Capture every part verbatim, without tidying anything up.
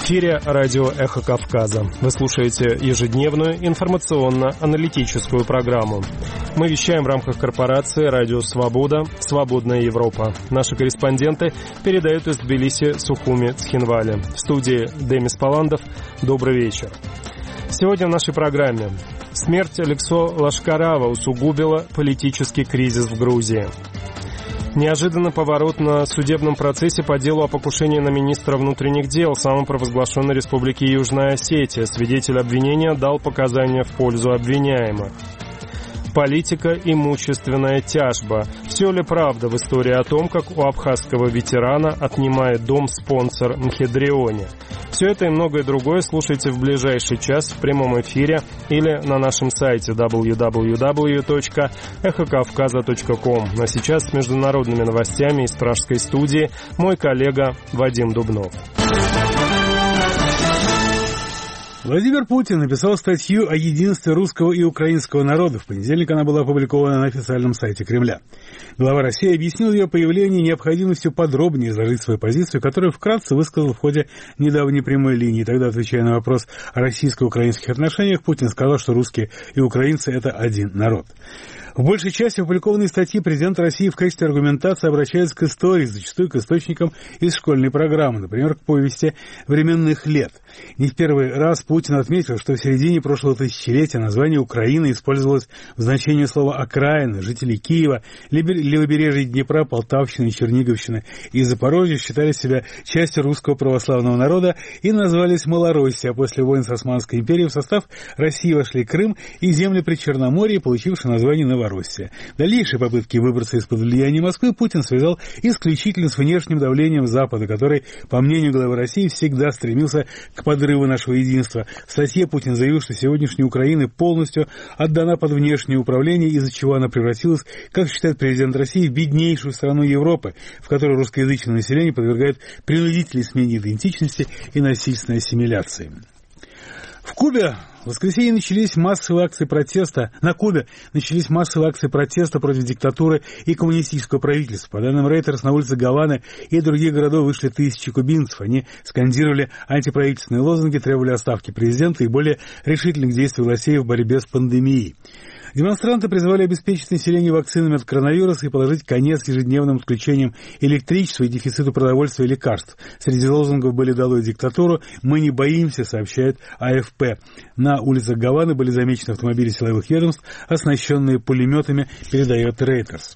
эфире радио «Эхо Кавказа». Вы слушаете ежедневную информационно-аналитическую программу. Мы вещаем в рамках корпорации «Радио Свобода. Свободная Европа». Наши корреспонденты передают из Тбилиси Сухуми Цхинвали. В студии Демис Паландов. Добрый вечер. Сегодня в нашей программе. Смерть Алексо Лашкарава усугубила политический кризис в Грузии. Неожиданный поворот на судебном процессе по делу о покушении на министра внутренних дел самопровозглашенной Республики Южная Осетия. Свидетель обвинения дал показания в пользу обвиняемых. Политика, имущественная тяжба. Все ли правда в истории о том, как у абхазского ветерана отнимает дом спонсор Мхедрионе? Все это и многое другое слушайте в ближайший час в прямом эфире или на нашем сайте дабл ю дабл ю дабл ю точка эхо кавказа точка ком. А сейчас с международными новостями из пражской студии мой коллега Вадим Дубнов. Владимир Путин написал статью о единстве русского и украинского народов. В понедельник она была опубликована на официальном сайте Кремля. Глава России объяснил ее появление необходимостью подробнее изложить свою позицию, которую вкратце высказал в ходе недавней прямой линии. Тогда, отвечая на вопрос о российско-украинских отношениях, Путин сказал, что русские и украинцы – это один народ. В большей части опубликованной статьи президент России в качестве аргументации обращается к истории, зачастую к источникам из школьной программы, например, к повести «Временных лет». Не в первый раз Путин отметил, что в середине прошлого тысячелетия название Украины использовалось в значении слова «окраины». Жители Киева, левобережья Днепра, Полтавщины, Черниговщины и Запорожья считали себя частью русского православного народа и назвались Малороссией, а после войн с Османской империей в состав России вошли Крым и земли Причерноморья, получившие название Новороссия. Дальнейшие попытки выбраться из-под влияния Москвы Путин связал исключительно с внешним давлением Запада, который, по мнению главы России, всегда стремился к подрыву нашего единства. В статье Путин заявил, что сегодняшняя Украина полностью отдана под внешнее управление, из-за чего она превратилась, как считает президент России, в беднейшую страну Европы, в которой русскоязычное население подвергает принудительной смене идентичности и насильственной ассимиляции. В Кубе в воскресенье начались массовые акции протеста. На Кубе начались массовые акции протеста против диктатуры и коммунистического правительства. По данным Reuters, на улице Гаваны и других городов вышли тысячи кубинцев. Они скандировали антиправительственные лозунги, требовали отставки президента и более решительных действий властей в борьбе с пандемией. Демонстранты призвали обеспечить население вакцинами от коронавируса и положить конец ежедневным отключениям электричества и дефициту продовольствия и лекарств. Среди лозунгов были «Долой диктатуру», «Мы не боимся», сообщает АФП. На улицах Гаваны были замечены автомобили силовых ведомств, оснащенные пулеметами, передает Reuters.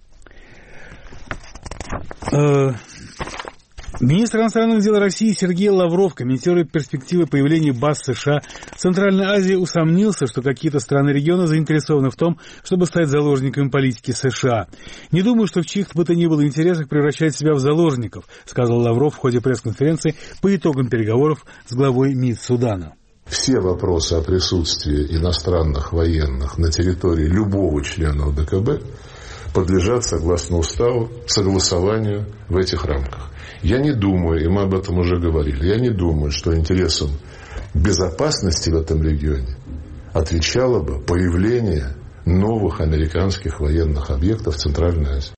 Министр иностранных дел России Сергей Лавров комментирует перспективы появления баз США в Центральной Азии, усомнился, что какие-то страны региона заинтересованы в том, чтобы стать заложниками политики США. «Не думаю, что в чьих бы то ни было интересах превращать себя в заложников», сказал Лавров в ходе пресс-конференции по итогам переговоров с главой МИД Судана. Все вопросы о присутствии иностранных военных на территории любого члена ОДКБ подлежат, согласно уставу, согласованию в этих рамках. Я не думаю, и мы об этом уже говорили, я не думаю, что интересам безопасности в этом регионе отвечало бы появление новых американских военных объектов в Центральной Азии.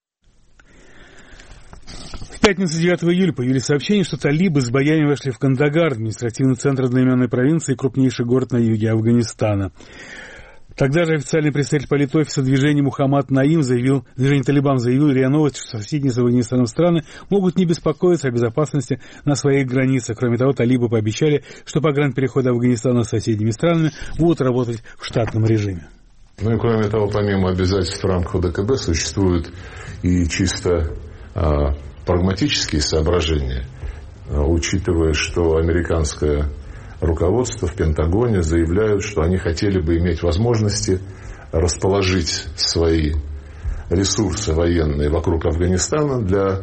В пятницу девятого июля появились сообщения, что талибы с боями вошли в Кандагар, административный центр одноименной провинции и крупнейший город на юге Афганистана. Тогда же официальный представитель политофиса движения Мухаммад Наим заявил, движение «Талибан» заявил РИА Новости, что соседние с Афганистаном страны могут не беспокоиться о безопасности на своих границах. Кроме того, талибы пообещали, что погранпереходы Афганистана с соседними странами будут работать в штатном режиме. Ну и кроме того, помимо обязательств в рамках ОДКБ, существуют и чисто а, прагматические соображения, а, учитывая, что американская руководство в Пентагоне заявляют, что они хотели бы иметь возможности расположить свои ресурсы военные вокруг Афганистана для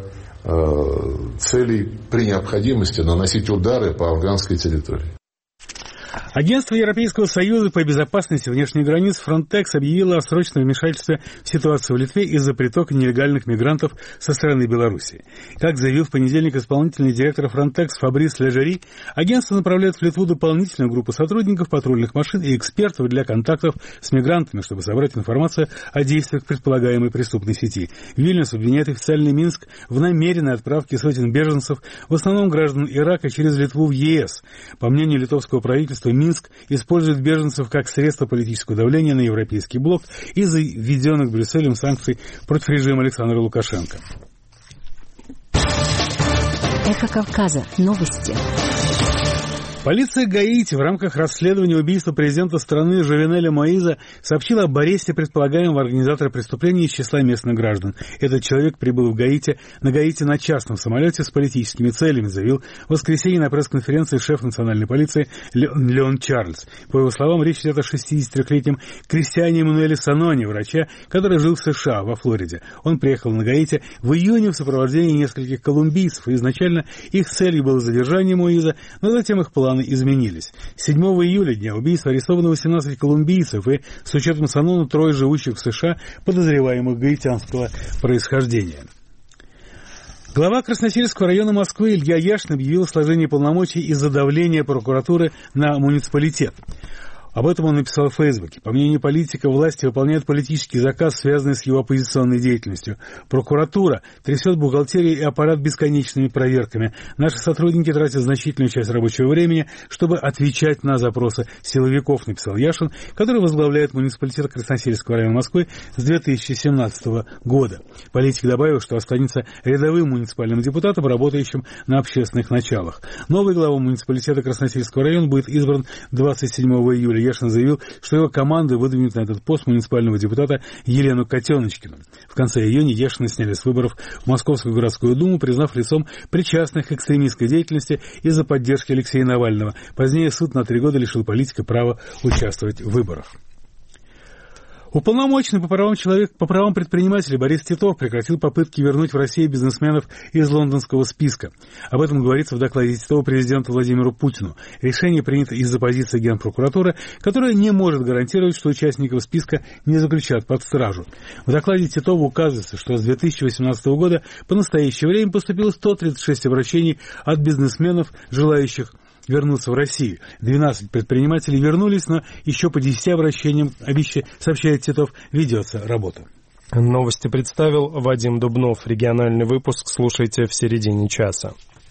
э, целей при необходимости наносить удары по афганской территории. Агентство Европейского Союза по безопасности внешних границ Frontex объявило о срочном вмешательстве в ситуацию в Литве из-за притока нелегальных мигрантов со стороны Беларуси. Как заявил в понедельник исполнительный директор Frontex Фабрис Лежери, агентство направляет в Литву дополнительную группу сотрудников, патрульных машин и экспертов для контактов с мигрантами, чтобы собрать информацию о действиях предполагаемой преступной сети. Вильнюс обвиняет официальный Минск в намеренной отправке сотен беженцев, в основном граждан Ирака, через Литву в ЕС. По мнению литовского правительства, Минск использует беженцев как средство политического давления на европейский блок из-за введенных Брюсселем санкций против режима Александра Лукашенко. Эхо Кавказа. Новости. Полиция Гаити в рамках расследования убийства президента страны Жовенеля Моиза сообщила об аресте предполагаемого организатора преступления из числа местных граждан. Этот человек прибыл в Гаити, на Гаити на частном самолете с политическими целями, заявил в воскресенье на пресс-конференции шеф национальной полиции Леон Чарльз. По его словам, речь идет о шестидесятитрёхлетнем Кристиане Эммануэле Саноне, врача, который жил в США, во Флориде. Он приехал на Гаити в июне в сопровождении нескольких колумбийцев, и изначально их целью было задержание Моиза, но затем их планы изменились. седьмого июля, дня убийства, арестовано восемнадцать колумбийцев и, с учетом Санона, трое живущих в США, подозреваемых гаитянского происхождения. Глава Красносельского района Москвы Илья Яшин объявил о сложении полномочий из-за давления прокуратуры на муниципалитет. Об этом он написал в Фейсбуке. По мнению политика, власти выполняют политический заказ, связанный с его оппозиционной деятельностью. Прокуратура трясет бухгалтерию и аппарат бесконечными проверками. Наши сотрудники тратят значительную часть рабочего времени, чтобы отвечать на запросы силовиков, написал Яшин, который возглавляет муниципалитет Красносельского района Москвы с две тысячи семнадцатого года. Политик добавил, что останется рядовым муниципальным депутатом, работающим на общественных началах. Новый глава муниципалитета Красносельского района будет избран двадцать седьмого июля. Яшин заявил, что его команда выдвинет на этот пост муниципального депутата Елену Котеночкину. В конце июня Яшина сняли с выборов в Московскую городскую думу, признав лицом причастных к экстремистской деятельности из-за поддержки Алексея Навального. Позднее суд на три года лишил политика права участвовать в выборах. Уполномоченный по правам человека, по правам предпринимателей Борис Титов прекратил попытки вернуть в Россию бизнесменов из лондонского списка. Об этом говорится в докладе Титова президенту Владимиру Путину. Решение принято из-за позиции Генпрокуратуры, которая не может гарантировать, что участников списка не заключат под стражу. В докладе Титова указывается, что с две тысячи восемнадцатого года по настоящее время поступило сто тридцать шесть обращений от бизнесменов, желающих вернуться в Россию. двенадцать предпринимателей вернулись, но еще по десяти обращениям, сообщает Титов, ведется работа. Новости представил Вадим Дубнов. Региональный выпуск слушайте в середине часа.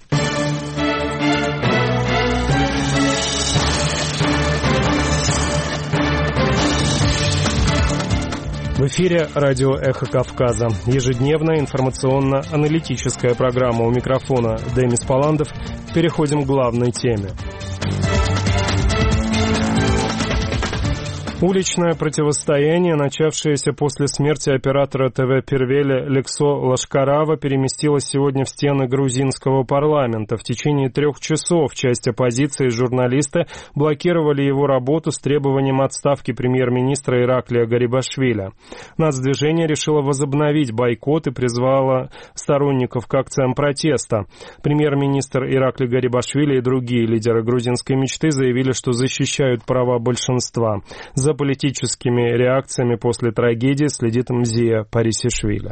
В эфире радио «Эхо Кавказа». Ежедневная информационно-аналитическая программа. У микрофона Демис Паландов. Переходим к главной теме. Уличное противостояние, начавшееся после смерти оператора ТВ Первеля Лексо Лашкарава, переместилось сегодня в стены грузинского парламента. В течение трех часов часть оппозиции и журналисты блокировали его работу с требованием отставки премьер-министра Ираклия Гарибашвили. Нацдвижение решило возобновить бойкот и призвало сторонников к акциям протеста. Премьер-министр Ираклий Гарибашвили и другие лидеры грузинской мечты заявили, что защищают права большинства. За политическими реакциями после трагедии следит Мзия Парисишвили.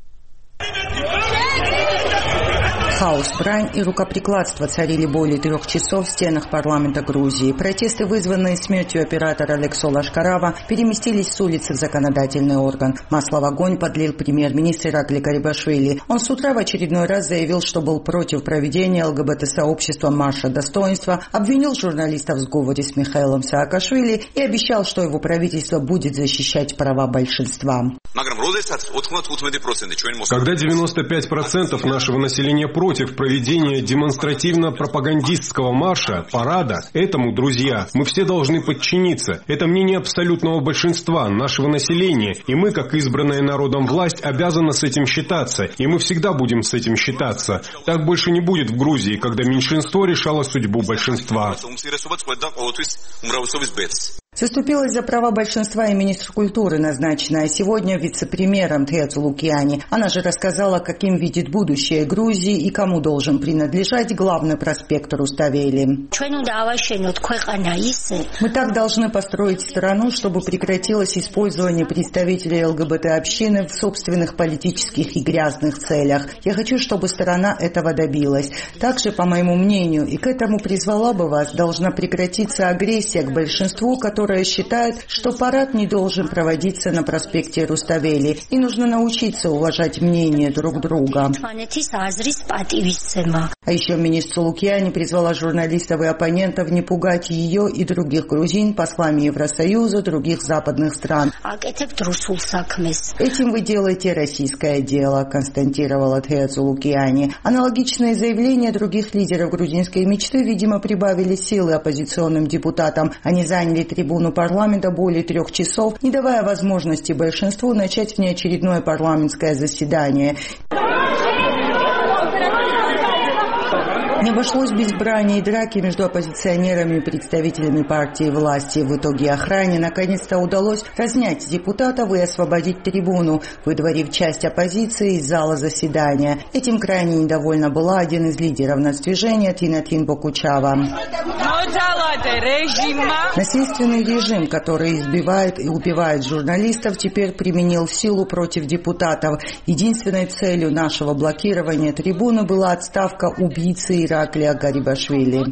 Хаос, брань и рукоприкладство царили более трех часов в стенах парламента Грузии. Протесты, вызванные смертью оператора Лексо Лашкарава, переместились с улицы в законодательный орган. Масло в огонь подлил премьер-министр Ираклий Гарибашвили. Он с утра в очередной раз заявил, что был против проведения ЛГБТ-сообществом марша достоинства, обвинил журналистов в сговоре с Михаилом Саакашвили и обещал, что его правительство будет защищать права большинства. Когда девяносто пять процентов нашего населения против проведения демонстративно-пропагандистского марша, парада, этому, друзья, мы все должны подчиниться. Это мнение абсолютного большинства нашего населения, и мы, как избранная народом власть, обязаны с этим считаться, и мы всегда будем с этим считаться. Так больше не будет в Грузии, когда меньшинство решало судьбу большинства. Заступилась за права большинства и министр культуры, назначенная сегодня вице-премьером Тхеацу Лукиани. Она же рассказала, каким видит будущее Грузии и кому должен принадлежать главный проспект Руставели. Мы так должны построить страну, чтобы прекратилось использование представителей ЛГБТ-общины в собственных политических и грязных целях. Я хочу, чтобы страна этого добилась. Также, по моему мнению, и к этому призвала бы вас, должна прекратиться агрессия к большинству, которое которая считает, что парад не должен проводиться на проспекте Руставели, и нужно научиться уважать мнение друг друга. А еще министр Лукиани призвала журналистов и оппонентов не пугать ее и других грузин послами Евросоюза, других западных стран. Этим вы делаете российское дело, констатировала Тхеацу Лукиани. Аналогичные заявления других лидеров грузинской мечты, видимо, прибавили силы оппозиционным депутатам. Они заняли трибуну парламента более трех часов, не давая возможности большинству начать внеочередное парламентское заседание. Не обошлось без брани и драки между оппозиционерами и представителями партии власти. В итоге охране наконец-то удалось разнять депутатов и освободить трибуну, выдворив часть оппозиции из зала заседания. Этим крайне недовольна была один из лидеров нацдвижения Тинатин Бокучава. Насильственный режим, который избивает и убивает журналистов, теперь применил силу против депутатов. Единственной целью нашего блокирования трибуны была отставка убийцы Ираклия Гарибашвили.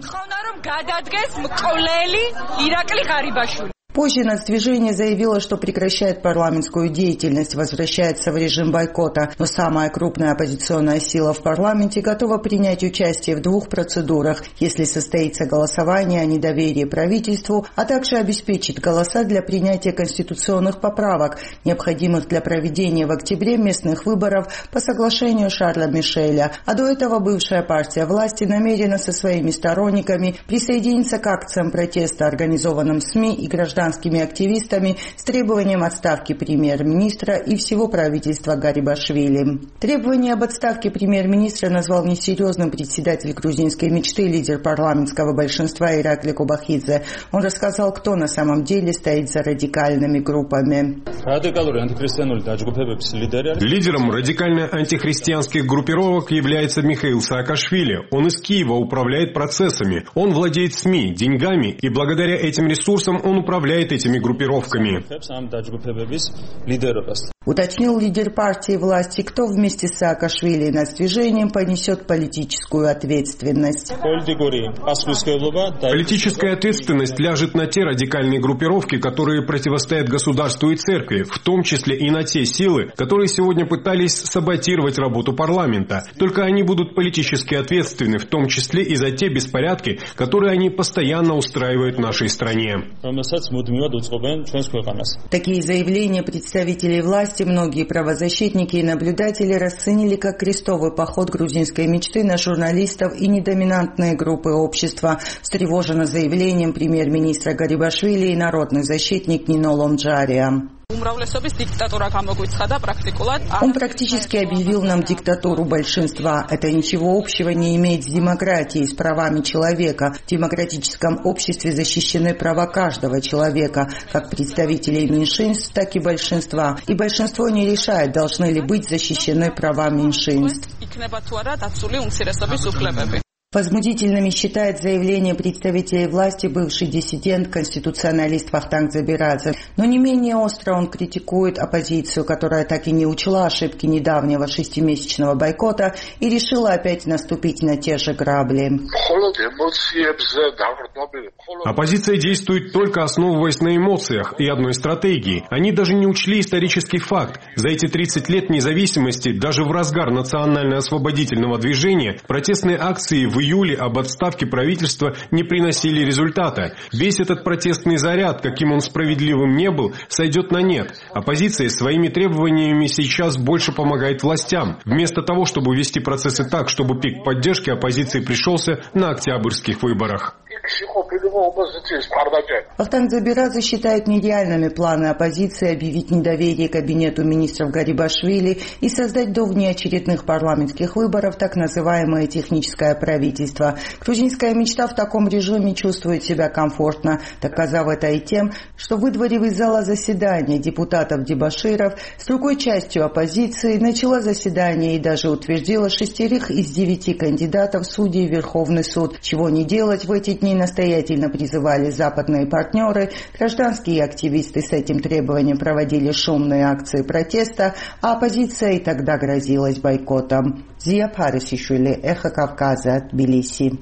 Позже нацдвижение заявило, что прекращает парламентскую деятельность, возвращается в режим бойкота. Но самая крупная оппозиционная сила в парламенте готова принять участие в двух процедурах, если состоится голосование о недоверии правительству, а также обеспечит голоса для принятия конституционных поправок, необходимых для проведения в октябре местных выборов по соглашению Шарля Мишеля. А до этого бывшая партия власти намерена со своими сторонниками присоединиться к акциям протеста, организованным СМИ и гражданскими активистами с требованием отставки премьер-министра и всего правительства Гарибашвили. Требование об отставке премьер-министра назвал несерьезным председатель грузинской мечты, лидер парламентского большинства Иракли Кобахидзе. Он рассказал, кто на самом деле стоит за радикальными группами. Лидером радикально-антихристианских группировок является Михаил Саакашвили. Он из Киева управляет процессами. Он владеет СМИ, деньгами, и благодаря этим ресурсам он управляет этими группировками. Уточнил лидер партии власти, кто вместе с Саакашвили и нацдвижением понесет политическую ответственность. Политическая ответственность ляжет на те радикальные группировки, которые противостоят государству и церкви, в том числе и на те силы, которые сегодня пытались саботировать работу парламента. Только они будут политически ответственны, в том числе и за те беспорядки, которые они постоянно устраивают в нашей стране. Такие заявления представителей власти многие правозащитники и наблюдатели расценили как крестовый поход грузинской мечты на журналистов и недоминантные группы общества. Встревожена заявлением премьер-министра Гарибашвили и народный защитник Нино Лонджария. Он практически объявил нам диктатуру большинства. Это ничего общего не имеет с демократией, с правами человека. В демократическом обществе защищены права каждого человека, как представителей меньшинств, так и большинства. И большинство не решает, должны ли быть защищены права меньшинств. Возмутительными считает заявление представителей власти бывший диссидент, конституционалист Вахтанг Забирадзе. Но не менее остро он критикует оппозицию, которая так и не учла ошибки недавнего шестимесячного бойкота и решила опять наступить на те же грабли. Оппозиция действует только основываясь на эмоциях и одной стратегии. Они даже не учли исторический факт. За эти тридцать лет независимости, даже в разгар национально-освободительного движения, протестные акции в В июле об отставке правительства не приносили результата. Весь этот протестный заряд, каким он справедливым не был, сойдет на нет. Оппозиция своими требованиями сейчас больше помогает властям, вместо того, чтобы вести процессы так, чтобы пик поддержки оппозиции пришелся на октябрьских выборах. Вахтанг Дзабирадзе считает нереальными планы оппозиции объявить недоверие кабинету министров Гарибашвили и создать до внеочередных парламентских выборов так называемое техническое правительство. Грузинская мечта в таком режиме чувствует себя комфортно, доказав это и тем, что, выдворив из зала заседания депутатов-дебаширов, с другой частью оппозиции начала заседание и даже утвердила шестерых из девяти кандидатов в судьи в Верховный суд. Чего не делать в эти дни настоятельно призывали западные партнеры. Гражданские активисты с этим требованием проводили шумные акции протеста, а оппозиция и тогда грозилась бойкотом. Зия Парисишвили, Эхо Кавказа, Тбилиси.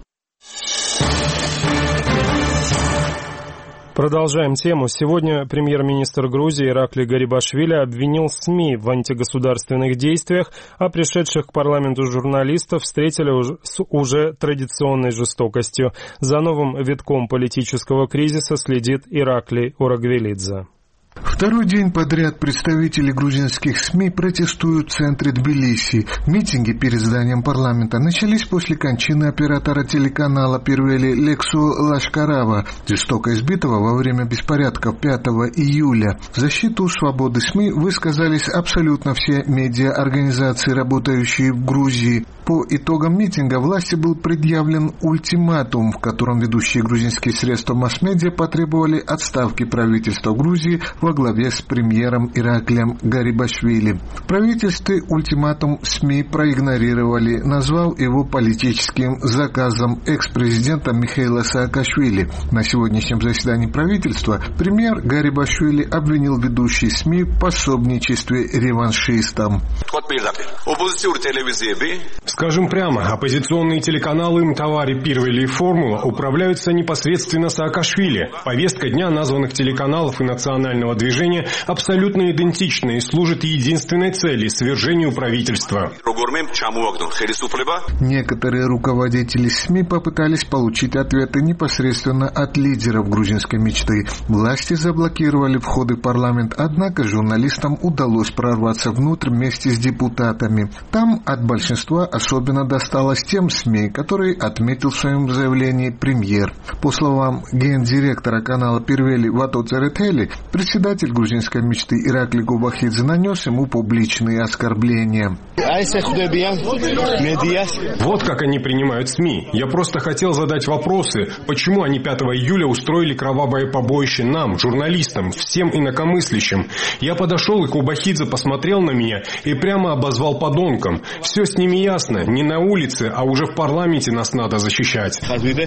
Продолжаем тему. Сегодня премьер-министр Грузии Ираклий Гарибашвили обвинил СМИ в антигосударственных действиях, а пришедших к парламенту журналистов встретили с уже традиционной жестокостью. За новым витком политического кризиса следит Ираклий Урагвелидзе. Второй день подряд представители грузинских СМИ протестуют в центре Тбилиси. Митинги перед зданием парламента начались после кончины оператора телеканала Первели Лексу Лашкарава, жестоко избитого во время беспорядков пятого июля. В защиту свободы СМИ высказались абсолютно все медиаорганизации, работающие в Грузии. По итогам митинга власти был предъявлен ультиматум, в котором ведущие грузинские средства масс-медиа потребовали отставки правительства Грузии во главе с премьером Ираклием Гарибашвили. В правительстве ультиматум СМИ проигнорировали, назвав его политическим заказом экс-президента Михаила Саакашвили. На сегодняшнем заседании правительства премьер Гарибашвили обвинил ведущие СМИ в пособничестве реваншистам. Скажем прямо, оппозиционные телеканалы МТАВАРИ, Первели и Формула управляются непосредственно Саакашвили. Повестка дня названных телеканалов и национального движения абсолютно идентична и служит единственной цели – свержению правительства. Некоторые руководители СМИ попытались получить ответы непосредственно от лидеров грузинской мечты. Власти заблокировали входы в парламент, однако журналистам удалось прорваться внутрь вместе с депутатами. Там от большинства особенно досталось тем СМИ, которые отметил в своем заявлении премьер. По словам гендиректора канала Первели Вато Церетели, председатель грузинской мечты Ираклий Губахидзе нанес ему публичные оскорбления. Вот как они принимают СМИ. Я просто хотел задать вопросы, почему они пятого июля устроили кровавое побоище нам, журналистам, всем инакомыслящим. Я подошел, и Губахидзе посмотрел на меня и прямо обозвал подонком. Все с ними ясно, не на улице, а уже в парламенте нас надо защищать.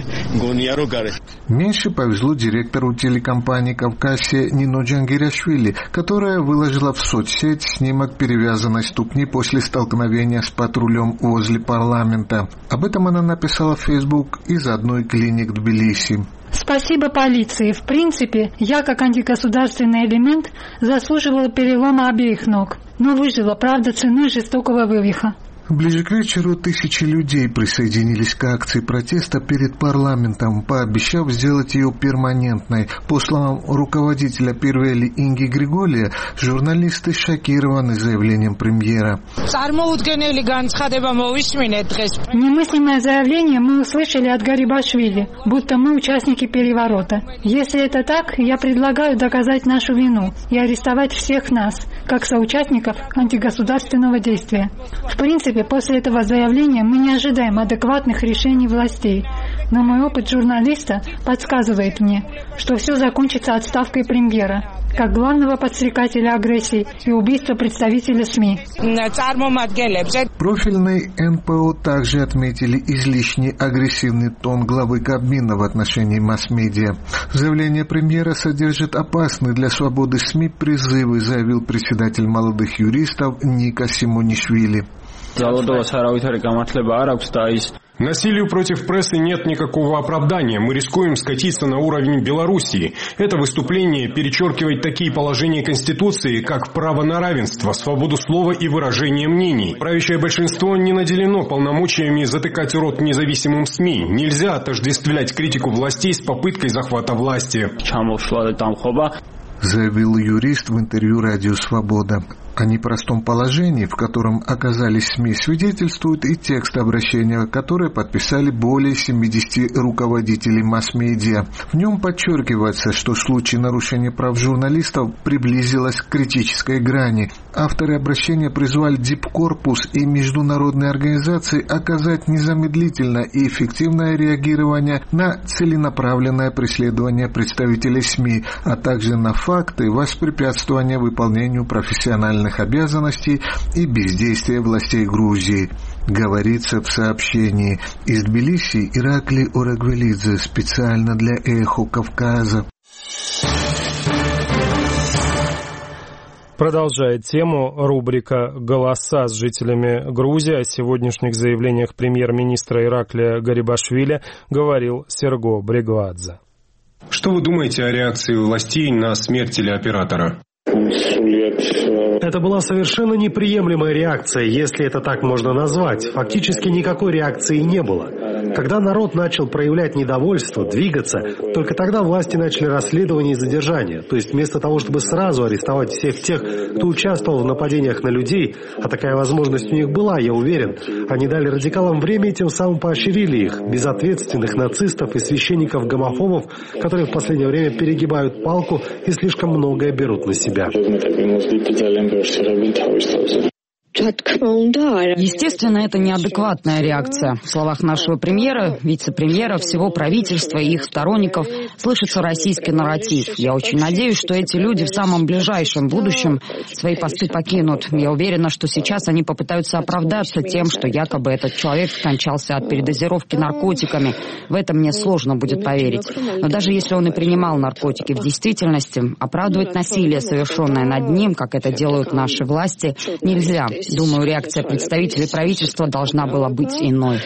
Меньше повезло директору телекомпании «Кавказия» Нино Джангирашвили, которая выложила в соцсеть снимок перевязанной ступни после столкновения с патрулем возле парламента. Об этом она написала в Facebook из одной клиник Тбилиси. Спасибо полиции. В принципе, я как антигосударственный элемент заслуживала перелома обеих ног, но выжила, правда, ценой жестокого вывиха. Ближе к вечеру тысячи людей присоединились к акции протеста перед парламентом, пообещав сделать ее перманентной. По словам руководителя Первели Инги Григория, журналисты шокированы заявлением премьера. Немыслимое заявление мы услышали от Гарибашвили, будто мы участники переворота. Если это так, я предлагаю доказать нашу вину и арестовать всех нас, как соучастников антигосударственного действия. В принципе, после этого заявления мы не ожидаем адекватных решений властей, но мой опыт журналиста подсказывает мне, что все закончится отставкой премьера, как главного подстрекателя агрессии и убийства представителя СМИ. Профильный эн пэ о также отметили излишне агрессивный тон главы Кабмина в отношении масс-медиа. Заявление премьера содержит опасные для свободы СМИ призывы, заявил председатель молодых юристов Ника Симонишвили. Насилию против прессы нет никакого оправдания. Мы рискуем скатиться на уровень Белоруссии. Это выступление перечеркивает такие положения Конституции, как право на равенство, свободу слова и выражения мнений. Правящее большинство не наделено полномочиями затыкать рот независимым СМИ. Нельзя отождествлять критику властей с попыткой захвата власти, заявил юрист в интервью «Радио Свобода». О непростом положении, в котором оказались СМИ, свидетельствует и текст обращения, которое подписали более семидесяти руководителей масс-медиа. В нем подчеркивается, что в случае нарушения прав журналистов приблизилось к критической грани. Авторы обращения призвали Дипкорпус и международные организации оказать незамедлительное и эффективное реагирование на целенаправленное преследование представителей СМИ, а также на факты воспрепятствования выполнению профессиональных обязанностей и бездействия властей Грузии. Говорится в сообщении. Из Тбилиси Ираклий Орагвелидзе специально для «Эхо Кавказа». Продолжает тему рубрика «Голоса» с жителями Грузии. О сегодняшних заявлениях премьер-министра Ираклия Гарибашвили говорил Серго Брегвадзе. Что вы думаете о реакции властей на смерть телеоператора? Это была совершенно неприемлемая реакция, если это так можно назвать. Фактически никакой реакции не было. Когда народ начал проявлять недовольство, двигаться, только тогда власти начали расследование и задержание. То есть вместо того, чтобы сразу арестовать всех тех, кто участвовал в нападениях на людей, а такая возможность у них была, я уверен, они дали радикалам время и тем самым поощрили их, безответственных нацистов и священников-гомофобов, которые в последнее время перегибают палку и слишком многое берут на себя. Естественно, это неадекватная реакция. В словах нашего премьера, вице-премьера, всего правительства и их сторонников слышится российский нарратив. Я очень надеюсь, что эти люди в самом ближайшем будущем свои посты покинут. Я уверена, что сейчас они попытаются оправдаться тем, что якобы этот человек скончался от передозировки наркотиками. В это мне сложно будет поверить. Но даже если он и принимал наркотики в действительности, оправдывать насилие, совершенное над ним, как это делают наши власти, нельзя. Думаю, реакция представителей правительства должна была быть иной.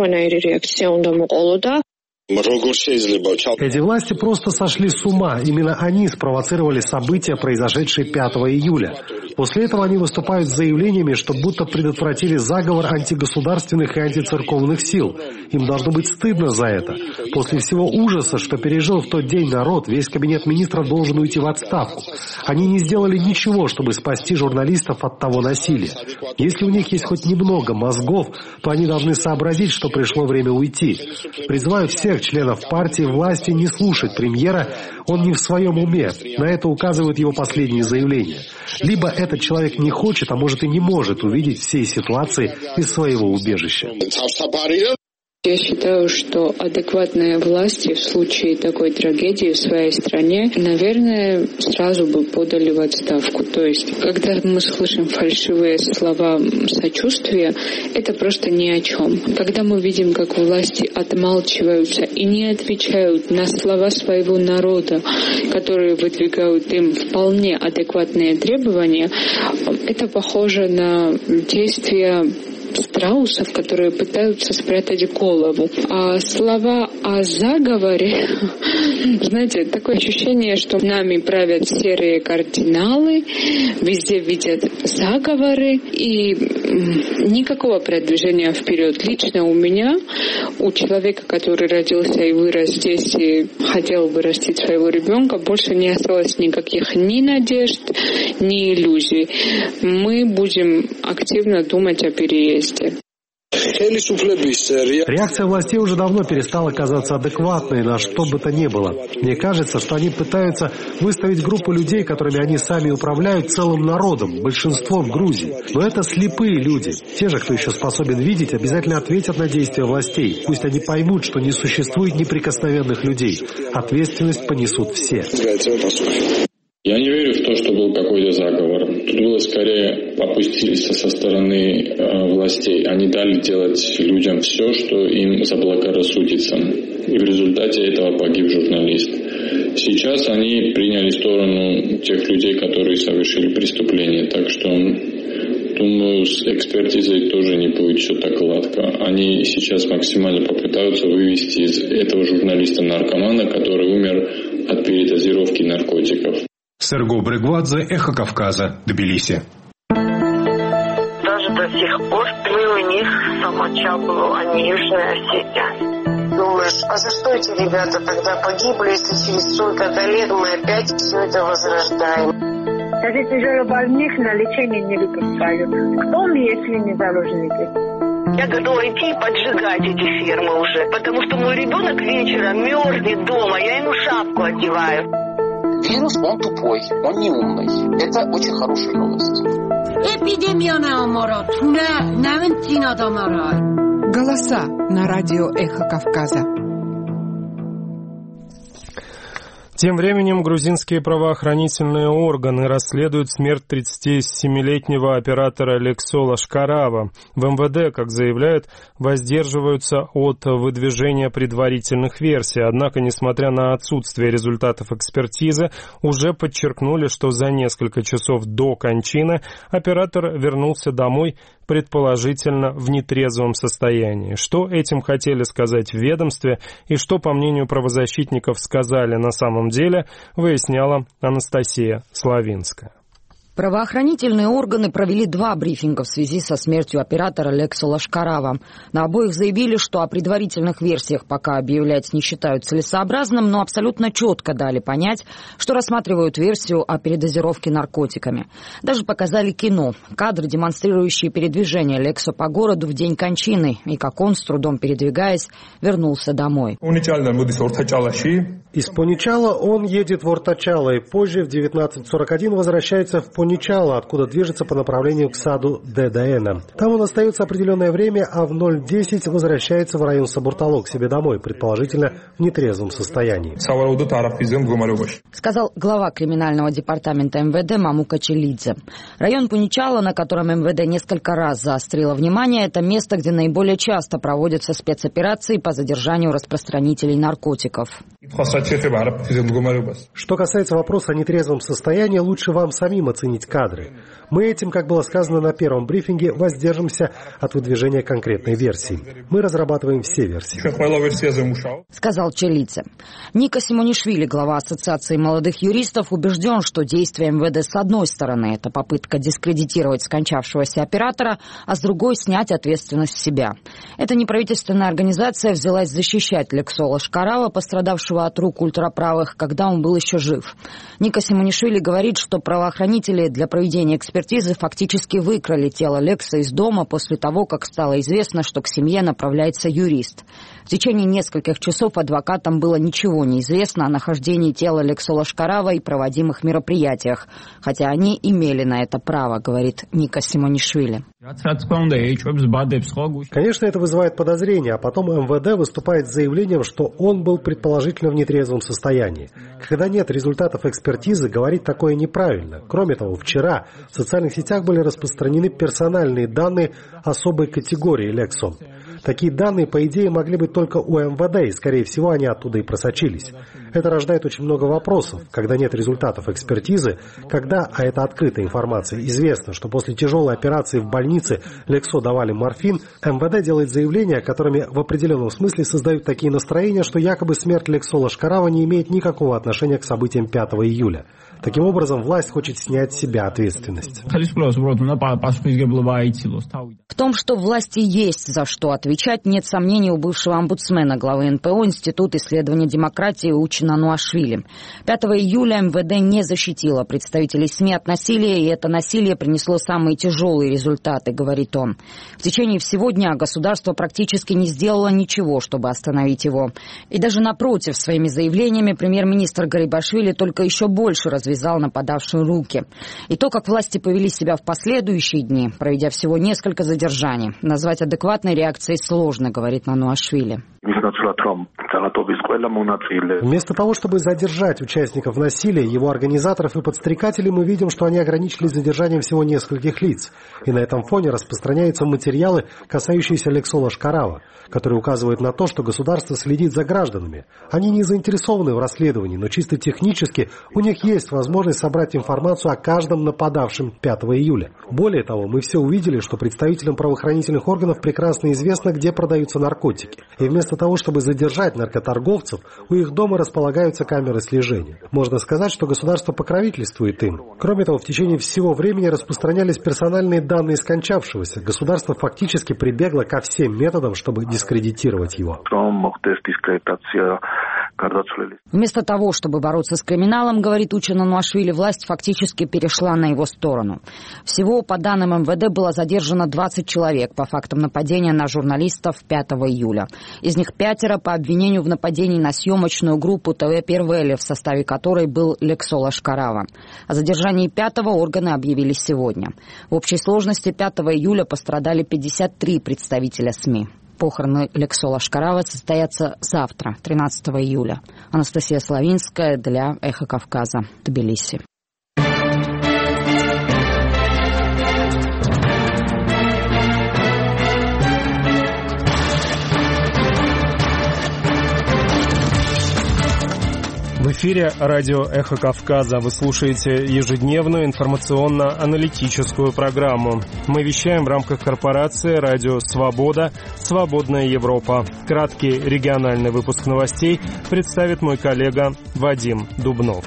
Эти власти просто сошли с ума. Именно они спровоцировали события, произошедшие пятого июля. После этого они выступают с заявлениями, что будто предотвратили заговор антигосударственных и антицерковных сил. Им должно быть стыдно за это. После всего ужаса, что пережил в тот день народ, весь кабинет министров должен уйти в отставку. Они не сделали ничего, чтобы спасти журналистов от того насилия. Если у них есть хоть немного мозгов, то они должны сообразить, что пришло время уйти. Призываю всех членов партии власти не слушать премьера, он не в своем уме. На это указывают его последние заявления. Либо этот человек не хочет, а может и не может увидеть всей ситуации из своего убежища. Я считаю, что адекватные власти в случае такой трагедии в своей стране, наверное, сразу бы подали в отставку. То есть, когда мы слышим фальшивые слова сочувствия, это просто ни о чем. Когда мы видим, как власти отмалчиваются и не отвечают на слова своего народа, которые выдвигают им вполне адекватные требования, это похоже на действия страусов, которые пытаются спрятать голову. А слова о заговоре, знаете, такое ощущение, что нами правят серые кардиналы, везде видят заговоры, и никакого продвижения вперед. Лично у меня, у человека, который родился и вырос здесь, и хотел бы растить своего ребенка, больше не осталось никаких ни надежд, ни иллюзий. Мы будем активно думать о переезде. Реакция властей уже давно перестала казаться адекватной на что бы то ни было. Мне кажется, что они пытаются выставить группу людей, которыми они сами управляют, целым народом, большинством Грузии. Но это слепые люди. Те же, кто еще способен видеть, обязательно ответят на действия властей. Пусть они поймут, что не существует неприкосновенных людей. Ответственность понесут все. Я не верю в то, что был какой-то заговор. Тут было скорее попустились со стороны э, властей. Они дали делать людям все, что им заблагорассудится. И в результате этого погиб журналист. Сейчас они приняли сторону тех людей, которые совершили преступление. Так что, думаю, с экспертизой тоже не будет все так гладко. Они сейчас максимально попытаются вывести из этого журналиста-наркомана, который умер от передозировки наркотиков. Серго Брегвадзе, Эхо Кавказа, Тбилиси. Даже до сих пор мы у них самочаблу, а не Южная Осетия. Думаешь, а за что эти ребята тогда погибли, если через столько-то лет мы опять все это возрождаем? Даже тяжелобольных на лечение не выпускают. Кто мы, если не заложники? Я готова идти и поджигать эти фермы уже, потому что мой ребенок вечером мерзнет дома, я ему шапку одеваю. Вирус, он тупой, он не умный. Это очень хорошая новость. Голоса на радио «Эхо Кавказа». Тем временем грузинские правоохранительные органы расследуют смерть тридцатисемилетнего оператора Лексо Лашкарава. В эм вэ дэ, как заявляют, воздерживаются от выдвижения предварительных версий. Однако, несмотря на отсутствие результатов экспертизы, уже подчеркнули, что за несколько часов до кончины оператор вернулся домой, предположительно в нетрезвом состоянии. Что этим хотели сказать в ведомстве и что, по мнению правозащитников, сказали на самом деле, выясняла Анастасия Славинская. Правоохранительные органы провели два брифинга в связи со смертью оператора Лексо Лашкарава. На обоих заявили, что о предварительных версиях пока объявлять не считают целесообразным, но абсолютно четко дали понять, что рассматривают версию о передозировке наркотиками. Даже показали кино, кадры, демонстрирующие передвижение Лексо по городу в день кончины и как он, с трудом передвигаясь, вернулся домой. Из Поничала он едет в Ортачало и позже в девятнадцать сорок один возвращается в Поничало, откуда движется по направлению к саду Дедаэна. Там он остается определенное время, а в ноль десять возвращается в район Сабуртало к себе домой, предположительно в нетрезвом состоянии. Сказал глава криминального департамента эм вэ дэ Мамука Челидзе. Район Поничало, на котором эм вэ дэ несколько раз заострило внимание, это место, где наиболее часто проводятся спецоперации по задержанию распространителей наркотиков. Что касается вопроса о нетрезвом состоянии, лучше вам самим оценить кадры. Мы этим, как было сказано на первом брифинге, воздержимся от выдвижения конкретной версии. Мы разрабатываем все версии. Сказал Челидзе. Ника Симонишвили, глава Ассоциации молодых юристов, убежден, что действия эм вэ дэ с одной стороны это попытка дискредитировать скончавшегося оператора, а с другой снять ответственность с себя. Эта неправительственная организация взялась защищать Лексо Лашкарава, пострадавшего от рук ультраправых, когда он был еще жив. Ника Симонишвили говорит, что правоохранители для проведения экспертизы фактически выкрали тело Лекса из дома после того, как стало известно, что к семье направляется юрист. В течение нескольких часов адвокатам было ничего не известно о нахождении тела Лексо Лашкарава и проводимых мероприятиях, хотя они имели на это право, говорит Ника Симонишвили. Конечно, это вызывает подозрения, а потом эм вэ дэ выступает с заявлением, что он был предположительно в нетрезвом состоянии. Когда нет результатов экспертизы, говорить такое неправильно. Кроме того, вчера в социальных сетях были распространены персональные данные особой категории Лексо. Такие данные, по идее, могли быть только у эм вэ дэ, и, скорее всего, они оттуда и просочились. Это рождает очень много вопросов. Когда нет результатов экспертизы, когда, а это открытая информация, известно, что после тяжелой операции в больнице Лексо давали морфин, эм вэ дэ делает заявления, которыми в определенном смысле создают такие настроения, что якобы смерть Лексо Лашкарава не имеет никакого отношения к событиям пятого июля. Таким образом, власть хочет снять с себя ответственность. В том, что власти есть за что отвечать, нет сомнений у бывшего омбудсмена, главы эн пэ о Институт исследования демократии Учина Нуашвили. пятого июля эм вэ дэ не защитила представителей СМИ от насилия, и это насилие принесло самые тяжелые результаты, говорит он. В течение всего дня государство практически не сделало ничего, чтобы остановить его. И даже напротив, своими заявлениями премьер-министр Гарибашвили только еще больше развивал развязал нападавшим руки. И то, как власти повели себя в последующие дни, проведя всего несколько задержаний, назвать адекватной реакцией сложно, говорит Нануашвили. Вместо того, чтобы задержать участников насилия, его организаторов и подстрекателей, мы видим, что они ограничились задержанием всего нескольких лиц. И на этом фоне распространяются материалы, касающиеся Лексо Лашкарава, которые указывают на то, что государство следит за гражданами. Они не заинтересованы в расследовании, но чисто технически у них есть возможность собрать информацию о каждом нападавшем пятого июля. Более того, мы все увидели, что представителям правоохранительных органов прекрасно известно, где продаются наркотики. И вместо того, чтобы задержать наркоторговцев, у их дома располагаются камеры слежения. Можно сказать, что государство покровительствует им. Кроме того, в течение всего времени распространялись персональные данные скончавшегося. Государство фактически прибегло ко всем методам, чтобы дискредитировать его. Вместо того, чтобы бороться с криминалом, говорит Учен Онуашвили, власть фактически перешла на его сторону. Всего, по данным эм вэ дэ, было задержано двадцать человек по фактам нападения на журналистов пятого июля. Из них пятеро по обвинению в нападении на съемочную группу ТВ «Первели», в составе которой был Лексо Лашкарава. О задержании пятого органы объявили сегодня. В общей сложности пятого июля пострадали пятьдесят три представителя СМИ. Похороны Лексо Лашкарава состоятся завтра, тринадцатого июля. Анастасия Славинская для «Эхо Кавказа», Тбилиси. В эфире радио «Эхо Кавказа». Вы слушаете ежедневную информационно-аналитическую программу. Мы вещаем в рамках корпорации «Радио Свобода. Свободная Европа». Краткий региональный выпуск новостей представит мой коллега Вадим Дубнов.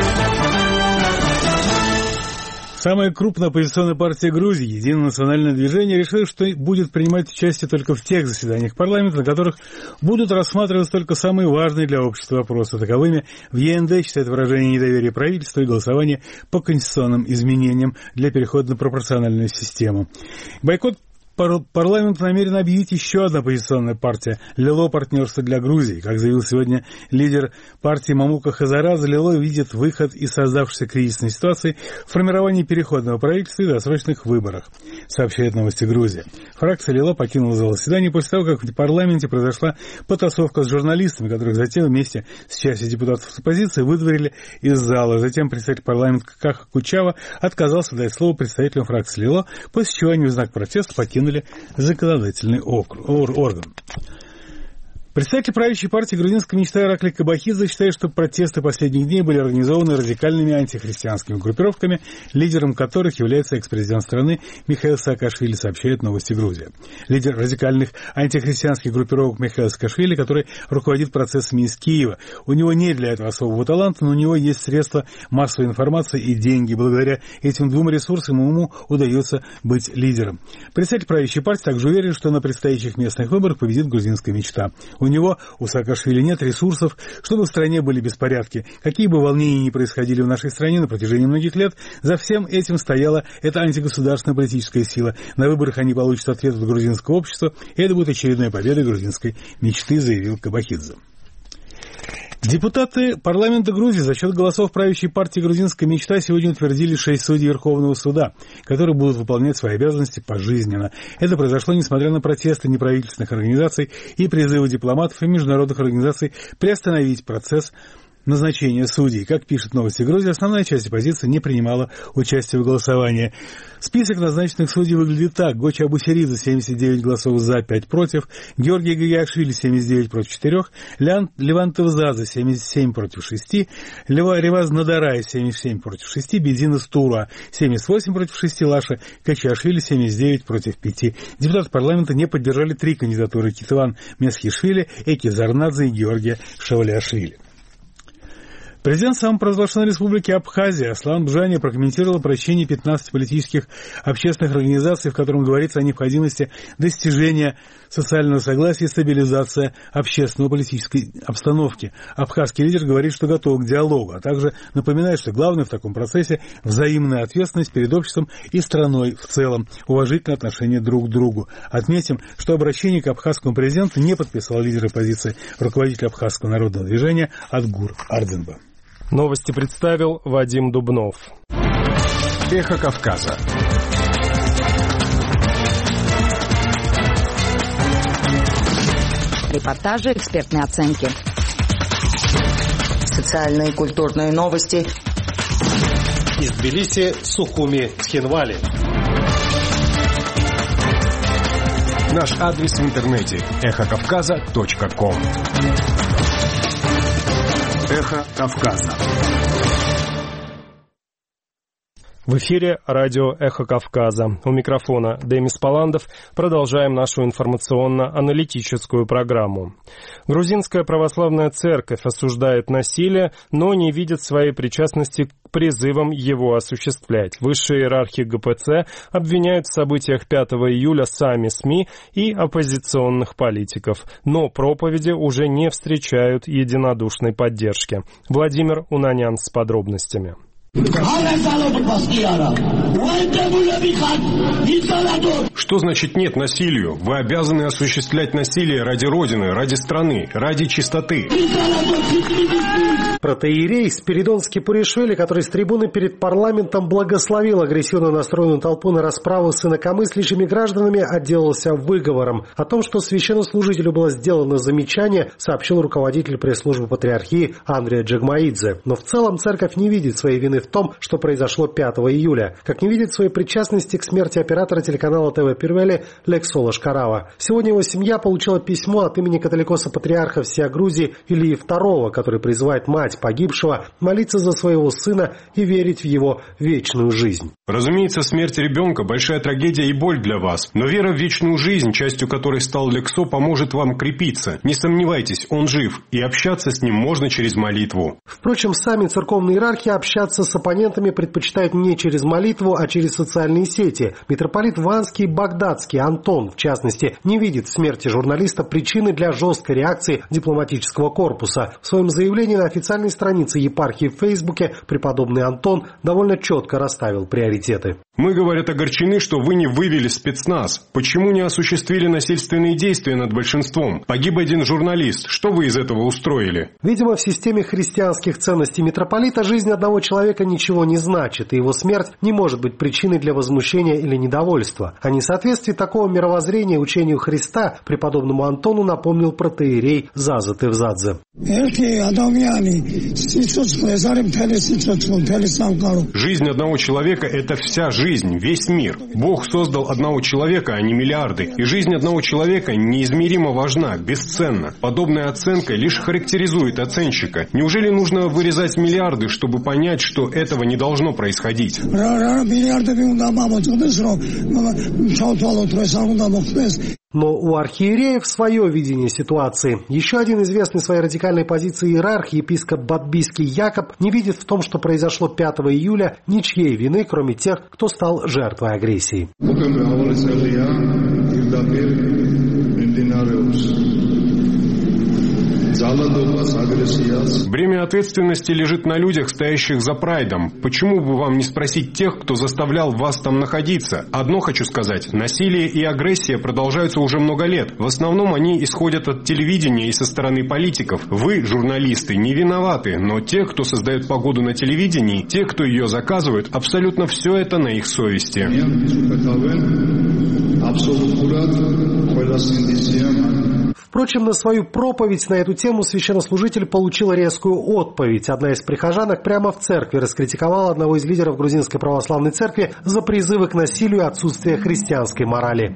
Самая крупная оппозиционная партия Грузии, Единое национальное движение, решила, что будет принимать участие только в тех заседаниях парламента, на которых будут рассматриваться только самые важные для общества вопросы. Таковыми в е эн дэ считают выражение недоверия правительству и голосование по конституционным изменениям для перехода на пропорциональную систему. Бойкот парламент намерен объявить еще одна оппозиционная партия – Лило партнерство для Грузии. Как заявил сегодня лидер партии Мамука Хазарадзе, Лило видит выход из создавшейся кризисной ситуации в формировании переходного правительства и досрочных выборах, сообщает «Новости Грузии». Фракция Лило покинула зал заседания после того, как в парламенте произошла потасовка с журналистами, которых затем вместе с частью депутатов оппозиции выдворили из зала. Затем представитель парламента Каха Кучава отказался дать слово представителям фракции Лило, после чего они в знак протеста покинули законодательный орган. Представитель правящей партии «Грузинская мечта» Ираклий Кабахидзе считает, что протесты последних дней были организованы радикальными антихристианскими группировками, лидером которых является экс-президент страны Михаил Саакашвили, сообщает «Новости Грузии». Лидер радикальных антихристианских группировок Михаил Саакашвили, который руководит процессами из Киева. У него нет для этого особого таланта, но у него есть средства массовой информации и деньги. Благодаря этим двум ресурсам ему удается быть лидером. Представитель правящей партии также уверен, что на предстоящих местных выборах победит «Грузинская мечта». У него, у Саакашвили, нет ресурсов, чтобы в стране были беспорядки. Какие бы волнения ни происходили в нашей стране на протяжении многих лет, за всем этим стояла эта антигосударственная политическая сила. На выборах они получат ответ от грузинского общества, и это будет очередной победой грузинской мечты, заявил Кабахидзе. Депутаты парламента Грузии за счет голосов правящей партии «Грузинская мечта» сегодня утвердили шесть судей Верховного суда, которые будут выполнять свои обязанности пожизненно. Это произошло несмотря на протесты неправительственных организаций и призывы дипломатов и международных организаций приостановить процесс назначения судей. Как пишет «Новости Грузии», основная часть оппозиции не принимала участие в голосовании. Список назначенных судей выглядит так. Гочи Абусеридзе семьдесят девять голосов за, пять против, Георгий Гагиашвили семьдесят девять против четырех, Леван Тевзадзе семьдесят семь против шести, Реваз Надарай семьдесят семь против шести, Бедзинас Тура семьдесят восемь против шести, Лаша Качиашвили семьдесят девять против пяти. Депутаты парламента не поддержали три кандидатуры: Китван Месхишвили, Эки Зарнадзе и Георгия Шавалиашвили. Президент самопровозглашенной республики Абхазия Аслан Бжани прокомментировал обращение пятнадцати политических общественных организаций, в котором говорится о необходимости достижения социального согласия и стабилизации общественно-политической обстановки. Абхазский лидер говорит, что готов к диалогу, а также напоминает, что главное в таком процессе взаимная ответственность перед обществом и страной в целом, уважительное отношение друг к другу. Отметим, что обращение к абхазскому президенту не подписал лидер оппозиции, руководитель Абхазского народного движения Адгур Арденба. Новости представил Вадим Дубнов. Эхо Кавказа. Репортажи, экспертные оценки. Социальные и культурные новости. Из Тбилиси, Сухуми, Тхенвали. Наш адрес в интернете эхо кавказа точка ком. Эхо Кавказа. В эфире радио «Эхо Кавказа». У микрофона Демис Паландов. Продолжаем нашу информационно-аналитическую программу. Грузинская православная церковь осуждает насилие, но не видит своей причастности к призывам его осуществлять. Высшие иерархи ГПЦ обвиняют в событиях пятого июля сами СМИ и оппозиционных политиков, но проповеди уже не встречают единодушной поддержки. Владимир Унанян с подробностями. Что значит нет насилию? Вы обязаны осуществлять насилие ради Родины, ради страны, ради чистоты. Протоиерей Спиридонский Пуришвили, который с трибуны перед парламентом благословил агрессивно настроенную толпу на расправу с инакомыслящими гражданами, отделался выговором. О том, что священнослужителю было сделано замечание, сообщил руководитель пресс-службы патриархии Андрей Джагмаидзе. Но в целом церковь не видит своей вины в том, что произошло пятого июля, как не видит своей причастности к смерти оператора телеканала ТВ Первели Лексо Лашкарава. Сегодня его семья получила письмо от имени католикоса-патриарха всея Грузии Ильи второго, который призывает мать погибшего молиться за своего сына и верить в его вечную жизнь. Разумеется, смерть ребенка – большая трагедия и боль для вас, но вера в вечную жизнь, частью которой стал Лексо, поможет вам крепиться. Не сомневайтесь, он жив, и общаться с ним можно через молитву. Впрочем, сами церковные иерархи общаться с оппонентами предпочитают не через молитву, а через социальные сети. Митрополит Ванский и Багдадский Антон, в частности, не видит в смерти журналиста причины для жесткой реакции дипломатического корпуса. В своем заявлении на официальной странице епархии в Фейсбуке преподобный Антон довольно четко расставил приоритеты. Мы, говорят, огорчены, что вы не вывели спецназ. Почему не осуществили насильственные действия над большинством? Погиб один журналист. Что вы из этого устроили? Видимо, в системе христианских ценностей митрополита жизнь одного человека ничего не значит, и его смерть не может быть причиной для возмущения или недовольства. О несоответствии такого мировоззрения учению Христа преподобному Антону напомнил протоиерей Заза Тевзадзе. Жизнь одного человека – это вся жизнь, весь мир. Бог создал одного человека, а не миллиарды. И жизнь одного человека неизмеримо важна, бесценна. Подобная оценка лишь характеризует оценщика. Неужели нужно вырезать миллиарды, чтобы понять, что этого не должно происходить? Но у архиереев свое видение ситуации. Еще один известный своей радикальной позиции иерарх, епископ Бадбийский Якоб, не видит в том, что произошло пятого июля, ничьей вины, кроме тех, кто стал жертвой агрессии. Бремя ответственности лежит на людях, стоящих за прайдом. Почему бы вам не спросить тех, кто заставлял вас там находиться? Одно хочу сказать. Насилие и агрессия продолжаются уже много лет. В основном они исходят от телевидения и со стороны политиков. Вы, журналисты, не виноваты, но те, кто создает погоду на телевидении, те, кто ее заказывают, абсолютно все это на их совести. Впрочем, на свою проповедь на эту тему священнослужитель получил резкую отповедь. Одна из прихожанок прямо в церкви раскритиковала одного из лидеров Грузинской православной церкви за призывы к насилию и отсутствие христианской морали.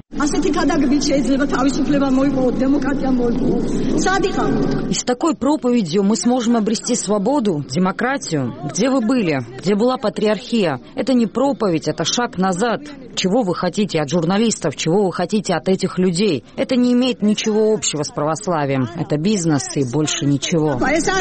И с такой проповедью мы сможем обрести свободу, демократию. Где вы были? Где была патриархия? Это не проповедь, это шаг назад. Чего вы хотите от журналистов? Чего вы хотите от этих людей? Это не имеет ничего общего с православием. Это бизнес и больше ничего.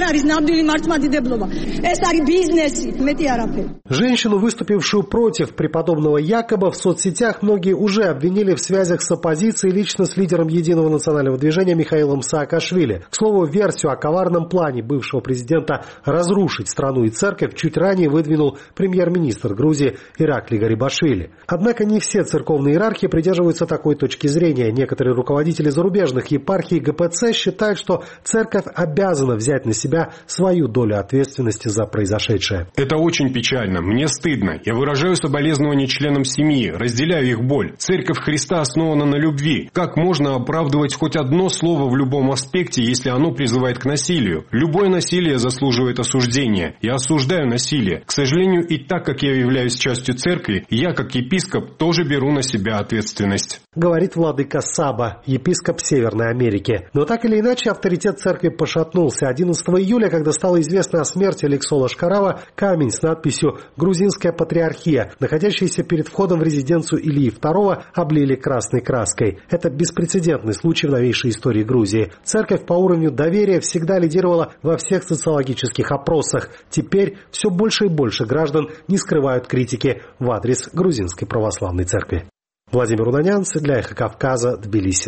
Женщину, выступившую против преподобного Якоба, в соцсетях многие уже обвинили в связях с оппозицией, лично с лидером Единого национального движения Михаилом Саакашвили. К слову, версию о коварном плане бывшего президента разрушить страну и церковь чуть ранее выдвинул премьер-министр Грузии Ираклий Гарибашвили. Однако не все церковные иерархи придерживаются такой точки зрения. Некоторые руководители зарубежных епархий ГПЦ считают, что церковь обязана взять на себя свою долю ответственности за произошедшее. Это очень печально. Мне стыдно. Я выражаю соболезнования членам семьи, разделяю их боль. Церковь Христа основана на любви. Как можно оправдывать хоть одно слово в любом аспекте, если оно призывает к насилию? Любое насилие заслуживает осуждения. Я осуждаю насилие. К сожалению, и так как я являюсь частью церкви, я, как епископ, тоже беру на себя ответственность. Говорит владыка Саба, епископ Северной Америки. католики. Но так или иначе авторитет церкви пошатнулся. одиннадцатого июля, когда стало известно о смерти Алексо Лашкарава, камень с надписью «Грузинская патриархия», находящийся перед входом в резиденцию Ильи второго, облили красной краской. Это беспрецедентный случай в новейшей истории Грузии. Церковь по уровню доверия всегда лидировала во всех социологических опросах. Теперь все больше и больше граждан не скрывают критики в адрес Грузинской православной церкви. Владимир Унанянц для «Эхо Кавказа», Тбилиси.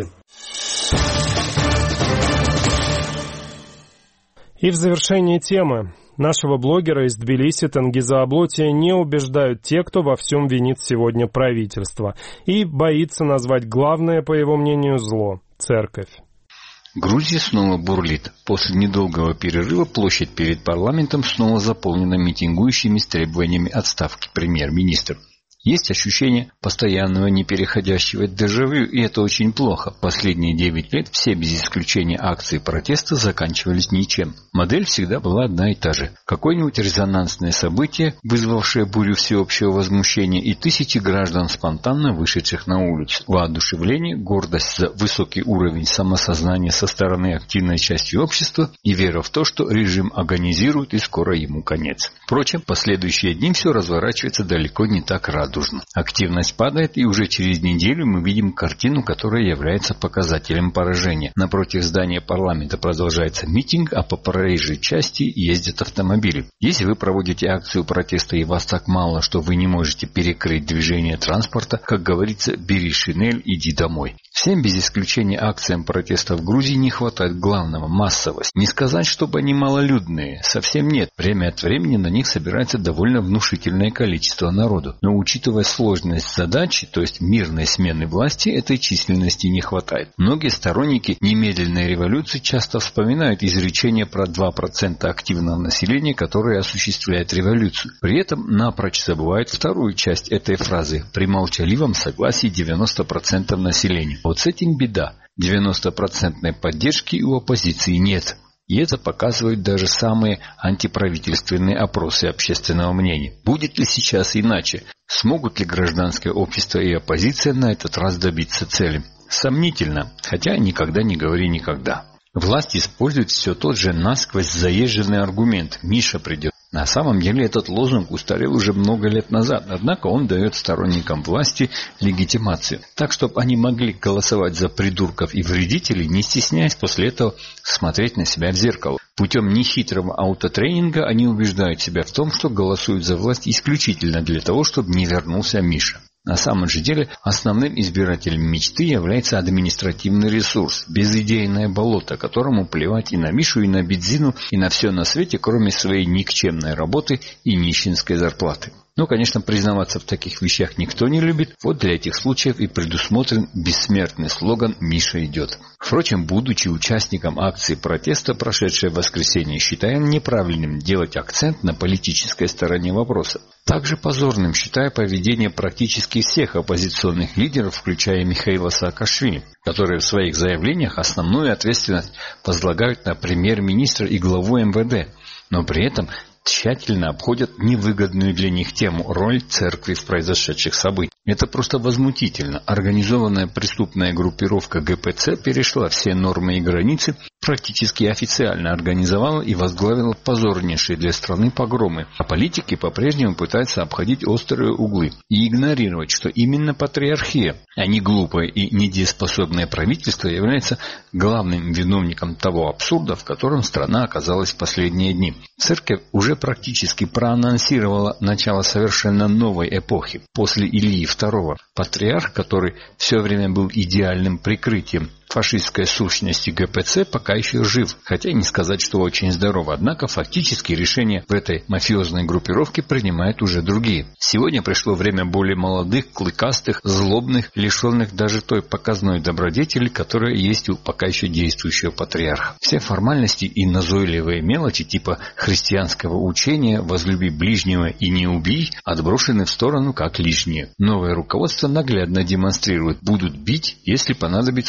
И в завершении темы. Нашего блогера из Тбилиси Тенгиза Аблотия не убеждают те, кто во всем винит сегодня правительство и боится назвать главное, по его мнению, зло – церковь. Грузия снова бурлит. После недолгого перерыва площадь перед парламентом снова заполнена митингующими с требованиями отставки премьер-министра. Есть ощущение постоянного непереходящего дежавю, и это очень плохо. Последние девять лет все без исключения акции протеста заканчивались ничем. Модель всегда была одна и та же. Какое-нибудь резонансное событие, вызвавшее бурю всеобщего возмущения, и тысячи граждан, спонтанно вышедших на улицу. Воодушевление, гордость за высокий уровень самосознания со стороны активной части общества и вера в то, что режим агонизирует и скоро ему конец. Впрочем, последующие дни все разворачивается далеко не так радужно. Активность падает, и уже через неделю мы видим картину, которая является показателем поражения. Напротив здания парламента продолжается митинг, а по проезжей части ездят автомобили. Если вы проводите акцию протеста и вас так мало, что вы не можете перекрыть движение транспорта, как говорится, бери шинель, иди домой. Всем без исключения акциям протеста в Грузии не хватает главного – массовость. Не сказать, чтобы они малолюдные, совсем нет. Время от времени на них собирается довольно внушительное количество народу. Но учитывая сложность задачи, то есть мирной смены власти, этой численности не хватает. Многие сторонники немедленной революции часто вспоминают изречение про два процента активного населения, которое осуществляет революцию. При этом напрочь забывают вторую часть этой фразы – при молчаливом согласии девяноста процентов населения. Вот с этим беда. девяносто процентов поддержки у оппозиции нет. И это показывают даже самые антиправительственные опросы общественного мнения. Будет ли сейчас иначе? Смогут ли гражданское общество и оппозиция на этот раз добиться цели? Сомнительно, хотя никогда не говори никогда. Власть использует все тот же насквозь заезженный аргумент «Миша придет». На самом деле этот лозунг устарел уже много лет назад, однако он дает сторонникам власти легитимацию. Так, чтобы они могли голосовать за придурков и вредителей, не стесняясь после этого смотреть на себя в зеркало. Путем нехитрого аутотренинга они убеждают себя в том, что голосуют за власть исключительно для того, чтобы не вернулся Миша. На самом же деле основным избирателем мечты является административный ресурс, безидейное болото, которому плевать и на Мишу, и на бензину, и на все на свете, кроме своей никчемной работы и нищенской зарплаты. Ну, конечно, признаваться в таких вещах никто не любит. Вот для этих случаев и предусмотрен бессмертный слоган «Миша идет». Впрочем, будучи участником акции протеста, прошедшей в воскресенье, считаем неправильным делать акцент на политической стороне вопроса. Также позорным считаю поведение практически всех оппозиционных лидеров, включая Михаила Саакашвили, которые в своих заявлениях основную ответственность возлагают на премьер-министра и главу эм вэ дэ, но при этом тщательно обходят невыгодную для них тему – роль церкви в произошедших событиях. Это просто возмутительно. Организованная преступная группировка гэ пэ цэ перешла все нормы и границы, практически официально организовала и возглавила позорнейшие для страны погромы. А политики по-прежнему пытаются обходить острые углы и игнорировать, что именно патриархия, а не глупое и недееспособное правительство, является главным виновником того абсурда, в котором страна оказалась в последние дни. Церковь уже практически проанонсировала начало совершенно новой эпохи, после Ильи второго. Патриарх, который все время был идеальным прикрытием фашистской сущности гэ пэ цэ, пока еще жив, хотя и не сказать, что очень здоров. Однако фактически решения в этой мафиозной группировке принимают уже другие. Сегодня пришло время более молодых, клыкастых, злобных, лишенных даже той показной добродетели, которая есть у пока еще действующего патриарха. Все формальности и назойливые мелочи типа христианского учения «возлюби ближнего и не убий» отброшены в сторону как лишние. Новое руководство наглядно демонстрирует: будут бить, если понадобится убивать.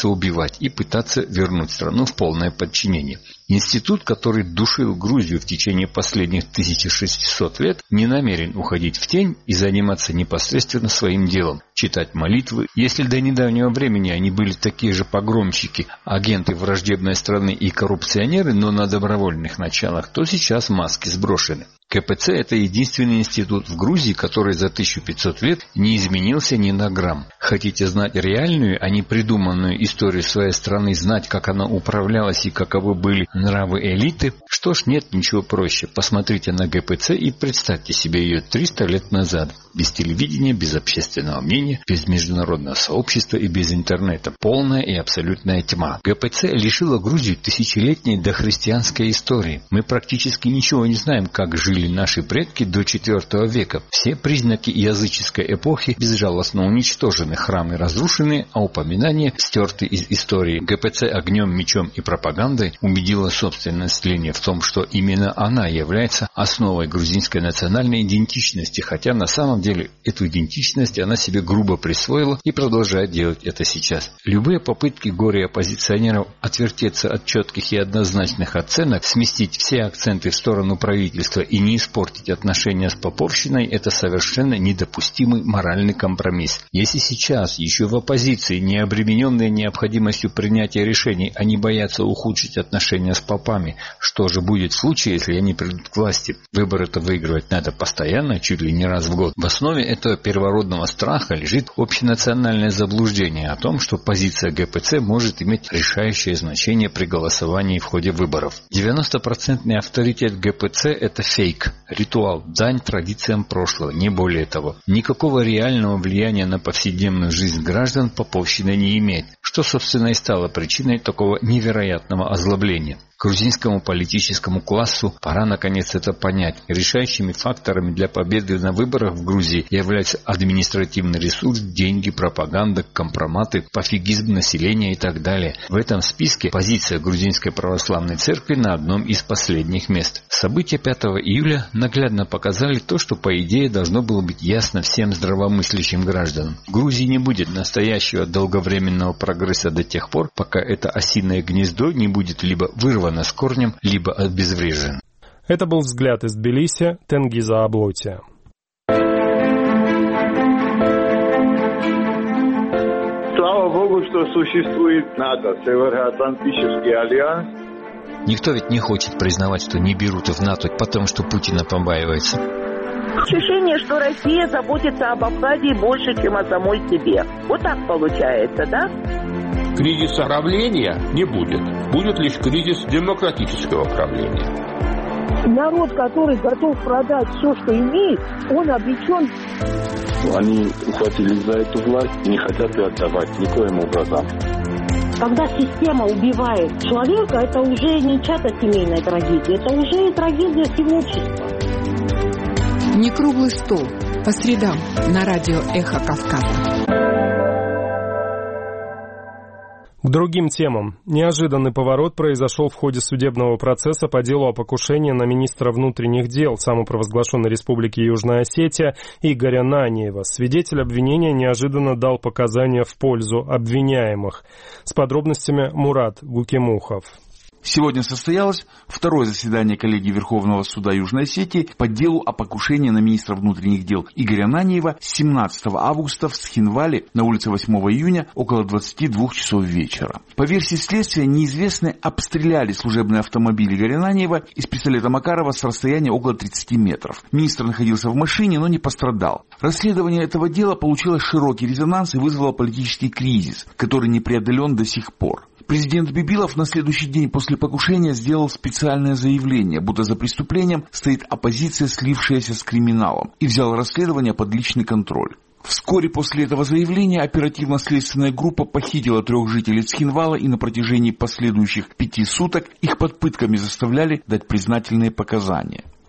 прессовать и пытаться вернуть страну в полное подчинение. Институт, который душил Грузию в течение последних тысячи шестисот лет, не намерен уходить в тень и заниматься непосредственно своим делом, читать молитвы. Если до недавнего времени они были такие же погромщики, агенты враждебной страны и коррупционеры, но на добровольных началах, то сейчас маски сброшены. ка пэ цэ – это единственный институт в Грузии, который за тысячу пятьсот лет не изменился ни на грамм. Хотите знать реальную, а не придуманную историю своей страны, знать, как она управлялась и каковы были нравы элиты? Что ж, нет ничего проще. Посмотрите на гэ пэ цэ и представьте себе ее триста лет назад. Без телевидения, без общественного мнения, без международного сообщества и без интернета. Полная и абсолютная тьма. гэ пэ цэ лишила Грузию тысячелетней дохристианской истории. Мы практически ничего не знаем, как жили наши предки до четвёртого века. Все признаки языческой эпохи безжалостно уничтожены, храмы разрушены, а упоминания стерты из истории. гэ пэ цэ огнем, мечом и пропагандой убедила собственное население в том, что именно она является основой грузинской национальной идентичности, хотя на самом деле эту идентичность она себе грубо присвоила и продолжает делать это сейчас. Любые попытки горе-оппозиционеров отвертеться от четких и однозначных оценок, сместить все акценты в сторону правительства и не испортить отношения с поповщиной – это совершенно недопустимый моральный компромисс. Если сейчас еще в оппозиции, не обремененные необходимостью принятия решений, они боятся ухудшить отношения с попами, что же будет в случае, если они придут к власти? Выборы-то выигрывать надо постоянно, чуть ли не раз в год. В основе этого первородного страха лежит общенациональное заблуждение о том, что позиция гэ пэ цэ может иметь решающее значение при голосовании в ходе выборов. девяносто процентов авторитет гэ пэ цэ – это фейк, ритуал, дань традициям прошлого, не более того. Никакого реального влияния на повседневную жизнь граждан поповщина не имеет, что, собственно, и стало причиной такого невероятного озлобления. Грузинскому политическому классу пора наконец это понять. Решающими факторами для победы на выборах в Грузии являются административный ресурс, деньги, пропаганда, компроматы, пофигизм населения и так далее. В этом списке позиция Грузинской православной церкви на одном из последних мест. События пятого июля наглядно показали то, что по идее должно было быть ясно всем здравомыслящим гражданам. В Грузии не будет настоящего долговременного прогресса до тех пор, пока это осиное гнездо не будет либо вырвано с корнем, либо обезврежен. Это был взгляд из Тбилиси Тенгиза Аблоти. Слава Богу, что существует НАТО, Североатлантический альянс. Никто ведь не хочет признавать, что не берут в НАТО, потому что Путина побаивается. Ощущение, что Россия заботится об Абхазии больше, чем о самой себе. Вот так получается, да? Кризиса правления не будет. Будет лишь кризис демократического правления. Народ, который готов продать все, что имеет, он обречен. Они ухватились за эту власть и не хотят ее отдавать никоим образом. Когда система убивает человека, это уже не чья-то семейная трагедия, это уже трагедия всего общества. Не круглый стол. По средам на радио «Эхо Кавказа». К другим темам. Неожиданный поворот произошел в ходе судебного процесса по делу о покушении на министра внутренних дел самопровозглашенной Республики Южная Осетия Игоря Наниева. Свидетель обвинения неожиданно дал показания в пользу обвиняемых. С подробностями Мурат Гукимухов. Сегодня состоялось второе заседание коллегии Верховного суда Южной Осетии по делу о покушении на министра внутренних дел Игоря Наниева семнадцатого августа в Схинвале на улице восьмого июня около двадцати двух часов вечера. По версии следствия, неизвестные обстреляли служебный автомобиль Игоря Наниева из пистолета Макарова с расстояния около тридцати метров. Министр находился в машине, но не пострадал. Расследование этого дела получило широкий резонанс и вызвало политический кризис, который не преодолен до сих пор. Президент Бибилов на следующий день после покушения сделал специальное заявление, будто за преступлением стоит оппозиция, слившаяся с криминалом, и взял расследование под личный контроль. Вскоре после этого заявления оперативно-следственная группа похитила трех жителей Схинвала, и на протяжении последующих пяти суток их под пытками заставляли дать признательные показания.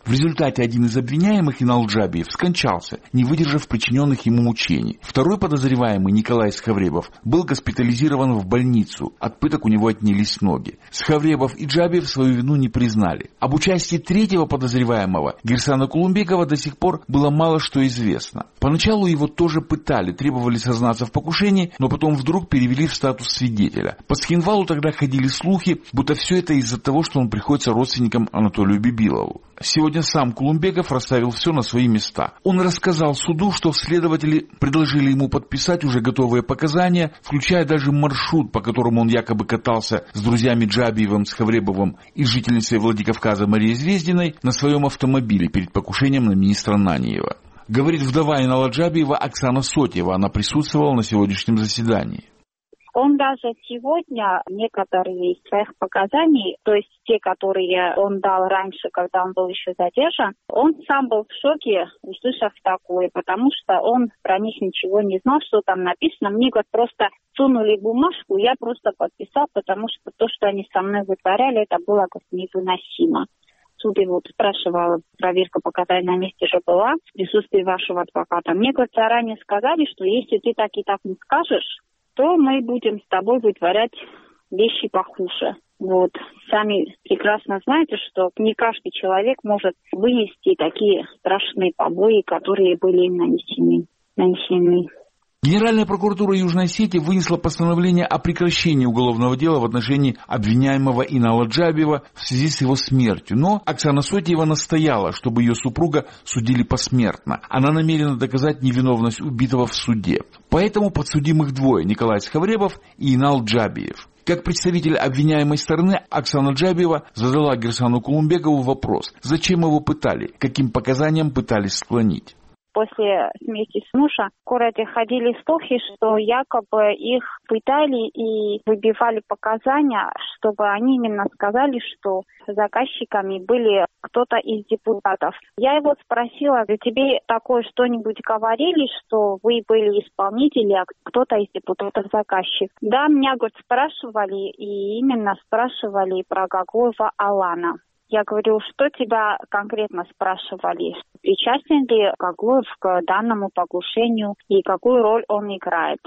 В результате один из обвиняемых, Инал Джабиев, скончался, не выдержав причиненных ему мучений. Второй подозреваемый, Николай Схавребов, был госпитализирован в больницу. От пыток у него отнялись ноги. Схавребов и Джабиев свою вину не признали. Об участии третьего подозреваемого, Гирсана Кулумбекова, до сих пор было мало что известно. Поначалу его тоже пытали, требовали сознаться в покушении, но потом вдруг перевели в статус свидетеля. По Схинвалу тогда ходили слухи, будто все это из-за того, что он приходится родственником Анатолию Бибилову. Сегодня сам Кулумбеков расставил все на свои места. Он рассказал суду, что следователи предложили ему подписать уже готовые показания, включая даже маршрут, по которому он якобы катался с друзьями Джабиевым, Схавребовым и жительницей Владикавказа Марией Звездиной на своем автомобиле перед покушением на министра Наниева. Говорит вдова Инала Джабиева Оксана Сотьева. Она присутствовала на сегодняшнем заседании. Он даже сегодня некоторые из своих показаний, то есть те, которые он дал раньше, когда он был еще задержан, он сам был в шоке, услышав такое, потому что он про них ничего не знал, что там написано. Мне вот просто сунули бумажку, я просто подписал, потому что то, что они со мной вытворяли, это было как невыносимо. Суд его спрашивал, проверка показаний на месте же была, в присутствии вашего адвоката. Мне вот заранее сказали, что если ты так и так не скажешь, то мы будем с тобой вытворять вещи похуже. Вот. Сами прекрасно знаете, что не каждый человек может вынести такие страшные побои, которые были им нанесены. нанесены. Генеральная прокуратура Южной Осетии вынесла постановление о прекращении уголовного дела в отношении обвиняемого Инала Джабиева в связи с его смертью. Но Оксана Сотьева настояла, чтобы ее супруга судили посмертно. Она намерена доказать невиновность убитого в суде. Поэтому подсудимых двое – Николай Схавребов и Инал Джабиев. Как представитель обвиняемой стороны, Оксана Джабиева задала Гирсану Кулумбекову вопрос, зачем его пытали, каким показаниям пытались склонить. После смерти мужа в городе ходили слухи, что якобы их пытали и выбивали показания, чтобы они именно сказали, что заказчиками были кто-то из депутатов. Я его спросила, тебе такое что-нибудь говорили, что вы были исполнители, а кто-то из депутатов заказчик? Да, меня, говорит, спрашивали, и именно спрашивали про Гаглоева Алана. Я говорю, что тебя конкретно спрашивали? Причастен ли Гаглоев к данному покушению и какую роль он играет?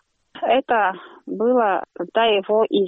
Это было, когда его из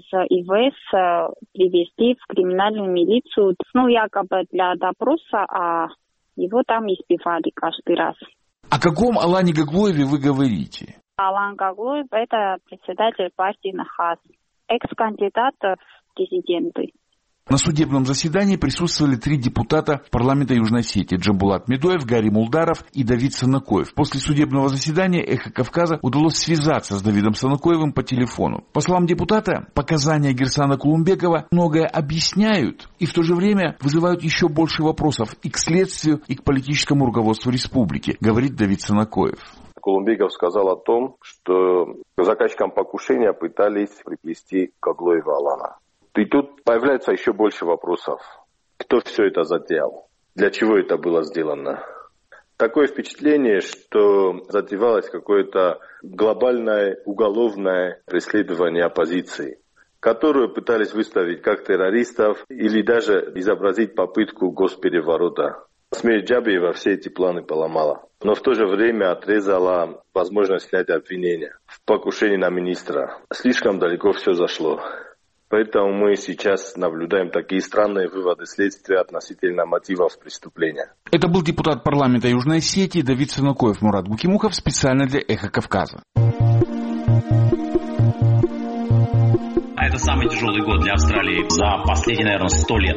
ИВС привезли в криминальную милицию, ну, якобы для допроса, а его там избивали каждый раз. О каком Алане Гаглоеве вы говорите? Алан Гаглоев – это председатель партии НАХАС, экс-кандидат в президенты. На судебном заседании присутствовали три депутата парламента Южной Осетии: Джамбулат Медоев, Гарри Мулдаров и Давид Санакоев. После судебного заседания «Эхо Кавказа» удалось связаться с Давидом Санакоевым по телефону. По словам депутата, показания Гирсана Кулумбекова многое объясняют и в то же время вызывают еще больше вопросов и к следствию, и к политическому руководству республики, говорит Давид Санакоев. Кулумбеков сказал о том, что заказчикам покушения пытались приплести Гаглоева Алана. И тут появляется еще больше вопросов. Кто все это затеял? Для чего это было сделано? Такое впечатление, что затевалось какое-то глобальное уголовное преследование оппозиции, которую пытались выставить как террористов или даже изобразить попытку госпереворота. Смерть Джабиева все эти планы поломала, но в то же время отрезала возможность снять обвинения в покушении на министра. Слишком далеко все зашло. Поэтому мы сейчас наблюдаем такие странные выводы следствия относительно мотивов преступления. Это был депутат парламента Южной Осетии Давид Санакоев. Мурат Гукимухов специально для «Эхо Кавказа». Это самый тяжелый год для Австралии за последние, наверное, сто лет.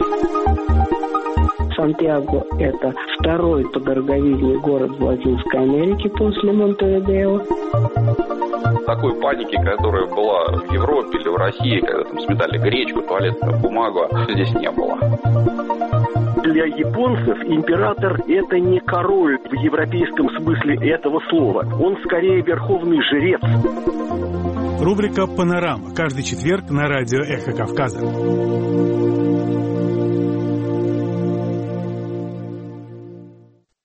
Сантьяго – это второй по дороговизне город в Латинской Америке после Монтевидео. Такой паники, которая была в Европе или в России, когда там сметали гречку, туалетную бумагу, здесь не было. Для японцев император – это не король в европейском смысле этого слова. Он скорее верховный жрец. Рубрика «Панорама». Каждый четверг на радио «Эхо Кавказа».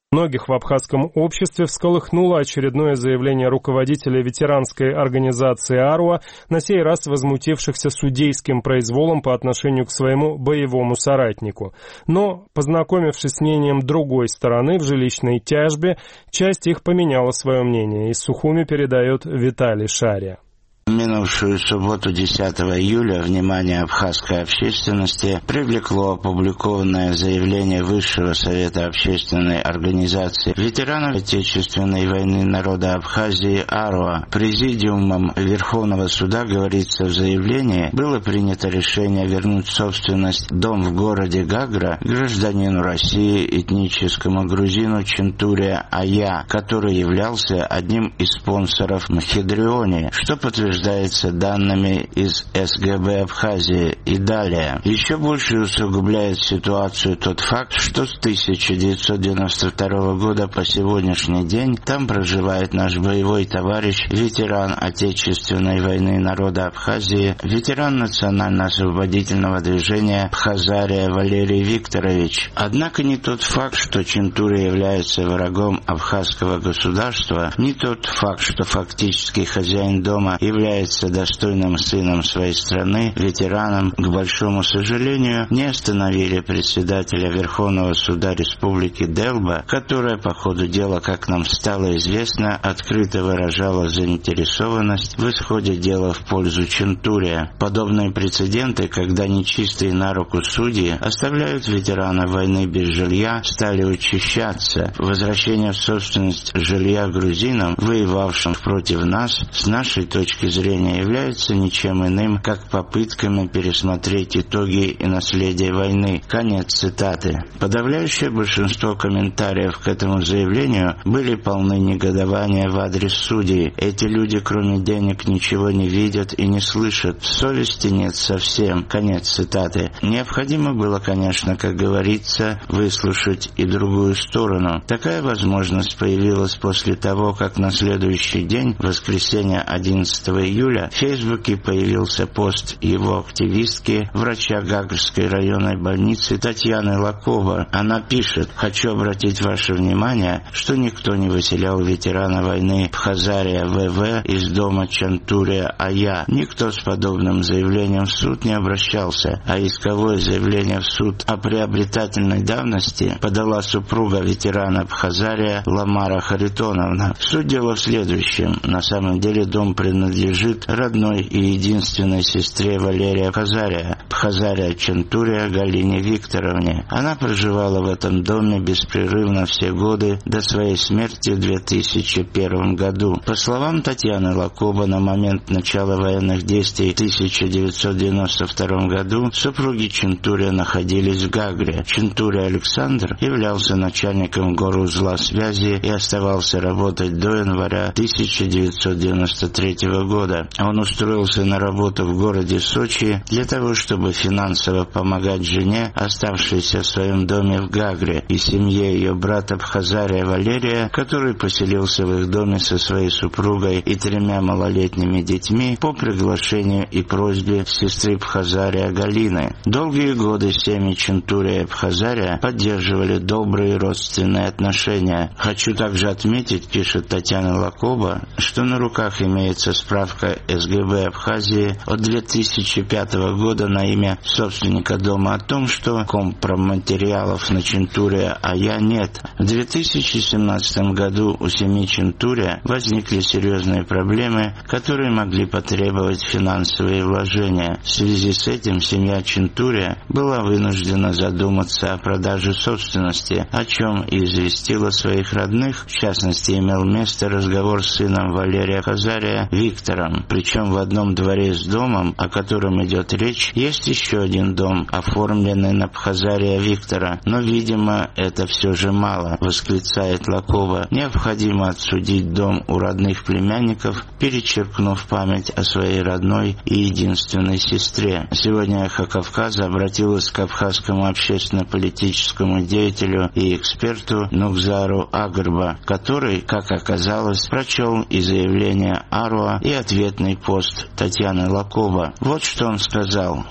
Многих в абхазском обществе всколыхнуло очередное заявление руководителя ветеранской организации «Аруа», на сей раз возмутившихся судейским произволом по отношению к своему боевому соратнику. Но, познакомившись с мнением другой стороны в жилищной тяжбе, часть их поменяла свое мнение. Из Сухуми передает Виталий Шария. В минувшую субботу, десятого июля, внимание абхазской общественности привлекло опубликованное заявление Высшего совета общественной организации ветеранов Отечественной войны народа Абхазии «Аруа». Президиумом Верховного суда, говорится в заявлении, было принято решение вернуть собственность дом в городе Гагра гражданину России, этническому грузину Чентуре Ая, который являлся одним из спонсоров Мхедриони, что подтверждается данными из эс гэ бэ Абхазии. И далее. Еще больше усугубляет ситуацию тот факт, что с тысяча девятьсот девяносто второго года по сегодняшний день там проживает наш боевой товарищ, ветеран Отечественной войны народа Абхазии, ветеран национально-освободительного движения Абхазария Валерий Викторович. Однако ни тот факт, что Чентуре является врагом абхазского государства, ни тот факт, что фактически хозяин дома является является достойным сыном своей страны, ветераном, к большому сожалению, не остановили председателя Верховного суда Республики Делба, которая по ходу дела, как нам стало известно, открыто выражала заинтересованность в исходе дела в пользу Чентуре. Подобные прецеденты, когда нечистые на руку судьи оставляют ветерана войны без жилья, стали учащаться. Возвращение в собственность жилья грузинам, воевавшим против нас, с нашей точки зрения является ничем иным, как попытками пересмотреть итоги и наследие войны. Конец цитаты. Подавляющее большинство комментариев к этому заявлению были полны негодования в адрес судей. Эти люди, кроме денег, ничего не видят и не слышат. Совести нет совсем. Конец цитаты. Необходимо было, конечно, как говорится, выслушать и другую сторону. Такая возможность появилась после того, как на следующий день, воскресенье одиннадцатого июля, в Фейсбуке появился пост его активистки, врача Гагрской районной больницы Татьяны Лакова. Она пишет: «Хочу обратить ваше внимание, что никто не выселял ветерана войны Абхазария вэ вэ из дома Чентуре Ая. Никто с подобным заявлением в суд не обращался, а исковое заявление в суд о приобретательной давности подала супруга ветерана Абхазария Ламара Харитоновна. Суть дела в следующем. На самом деле дом принадлежит родной и единственной сестре Валерия Абхазария, Абхазария Чентуре Галине Викторовне. Она проживала в этом доме беспрерывно все годы до своей смерти в две тысячи первом году. По словам Татьяны Лакоба, на момент начала военных действий в тысяча девятьсот девяносто втором году супруги Чентуре находились в Гагре. Чентуре Александр являлся начальником горузла связи и оставался работать до января тысяча девятьсот девяносто третьего года. Он устроился на работу в городе Сочи для того, чтобы финансово помогать жене, оставшейся в своем доме в Гагре, и семье ее брата Абхазария Валерия, который поселился в их доме со своей супругой и тремя малолетними детьми по приглашению и просьбе сестры Абхазария Галины. Долгие годы семьи Чентуре и Абхазария поддерживали добрые родственные отношения. Хочу также отметить, пишет Татьяна Лакоба, что на руках имеется справка эс гэ бэ Абхазии от две тысячи пятого года на имя собственника дома о том, что компроматериалов на Чентуре Ая нет. В две тысячи семнадцатом году у семьи Чентуре возникли серьезные проблемы, которые могли потребовать финансовые вложения. В связи с этим семья Чентуре была вынуждена задуматься о продаже собственности, о чем и известила своих родных. В частности, имел место разговор с сыном Валерия Абхазария Виктором. Причем в одном дворе с домом, о котором идет речь, есть еще один дом, оформленный на Абхазария Виктора. Но, видимо, это все же мало, восклицает Лакова. Необходимо отсудить дом у родных племянников, перечеркнув память о своей родной и единственной сестре. Сегодня «Эхо Кавказа» обратилась к абхазскому общественно-политическому деятелю и эксперту Нукзару Агарба, который, как оказалось, прочел и заявление Аруа, и ответный пост Татьяны Лакова. Вот что он сказал. Когда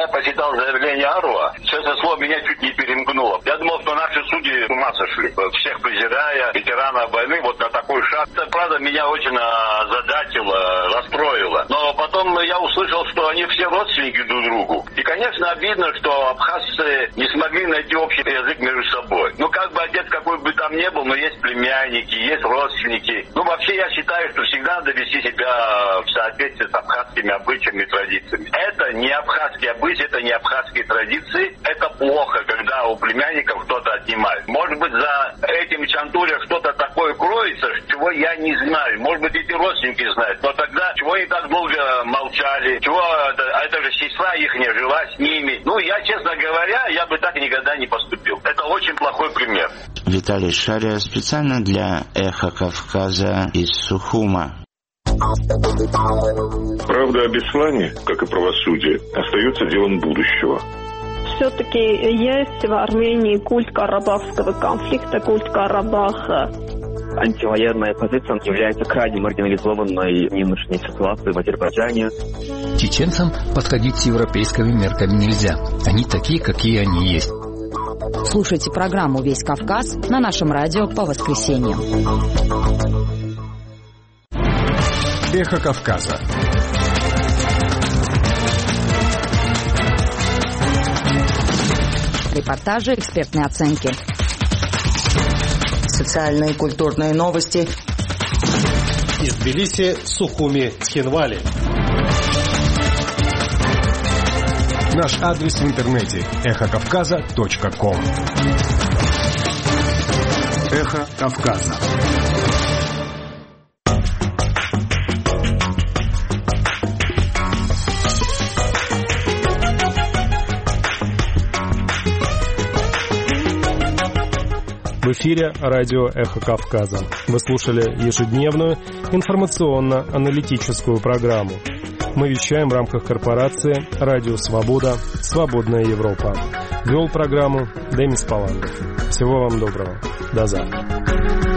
я почитал заявление Арова, честное слово, меня чуть не перемкнуло. Я думал, что наши судьи с ума сошли, всех презирая, ветеранов войны, вот на такой шаг. Это, правда, меня очень озадачило, расстроило. Но потом я услышал, что они все родственники друг другу. И, конечно, обидно, что абхазцы не смогли найти общий язык между собой. Ну, как бы отец какой бы там ни был, но есть племянники, есть родственники. Ну, вообще, я считаю, что всегда надо вести себя в соответствии с абхазскими обычаями и традициями. Это не абхазские обычаи, это не абхазские традиции. Это плохо, когда у племянников кто-то отнимает. Может быть, за этим чантуря что-то такое кроется, чего я не знаю. Может быть, эти родственники знают. Но тогда чего они так долго молчали? Чего это, это же сестра их не жила с ними? Ну, я, честно говоря, я бы так никогда не поступил. Это очень плохой пример. Виталий Шария специально для «Эхо Кавказа» из Сухума. Правда о Беслане, как и правосудие, остается делом будущего. Все-таки есть в Армении культ карабахского конфликта, культ Карабаха. Антивоенная позиция является крайне маргинализованной в нынешней ситуации в Азербайджане. Чеченцам подходить с европейскими мерками нельзя. Они такие, какие они есть. Слушайте программу «Весь Кавказ» на нашем радио по воскресеньям. Эхо Кавказа. Репортажи, экспертные оценки. Социальные и культурные новости. Из Тбилиси, Сухуми, Цхинвали. Наш адрес в интернете эхо кавказа точка ком. Эхо Кавказа. В эфире радио «Эхо Кавказа». Вы слушали ежедневную информационно-аналитическую программу. Мы вещаем в рамках корпорации «Радио Свобода. Свободная Европа». Вел программу Демис Паландов. Всего вам доброго. До завтра.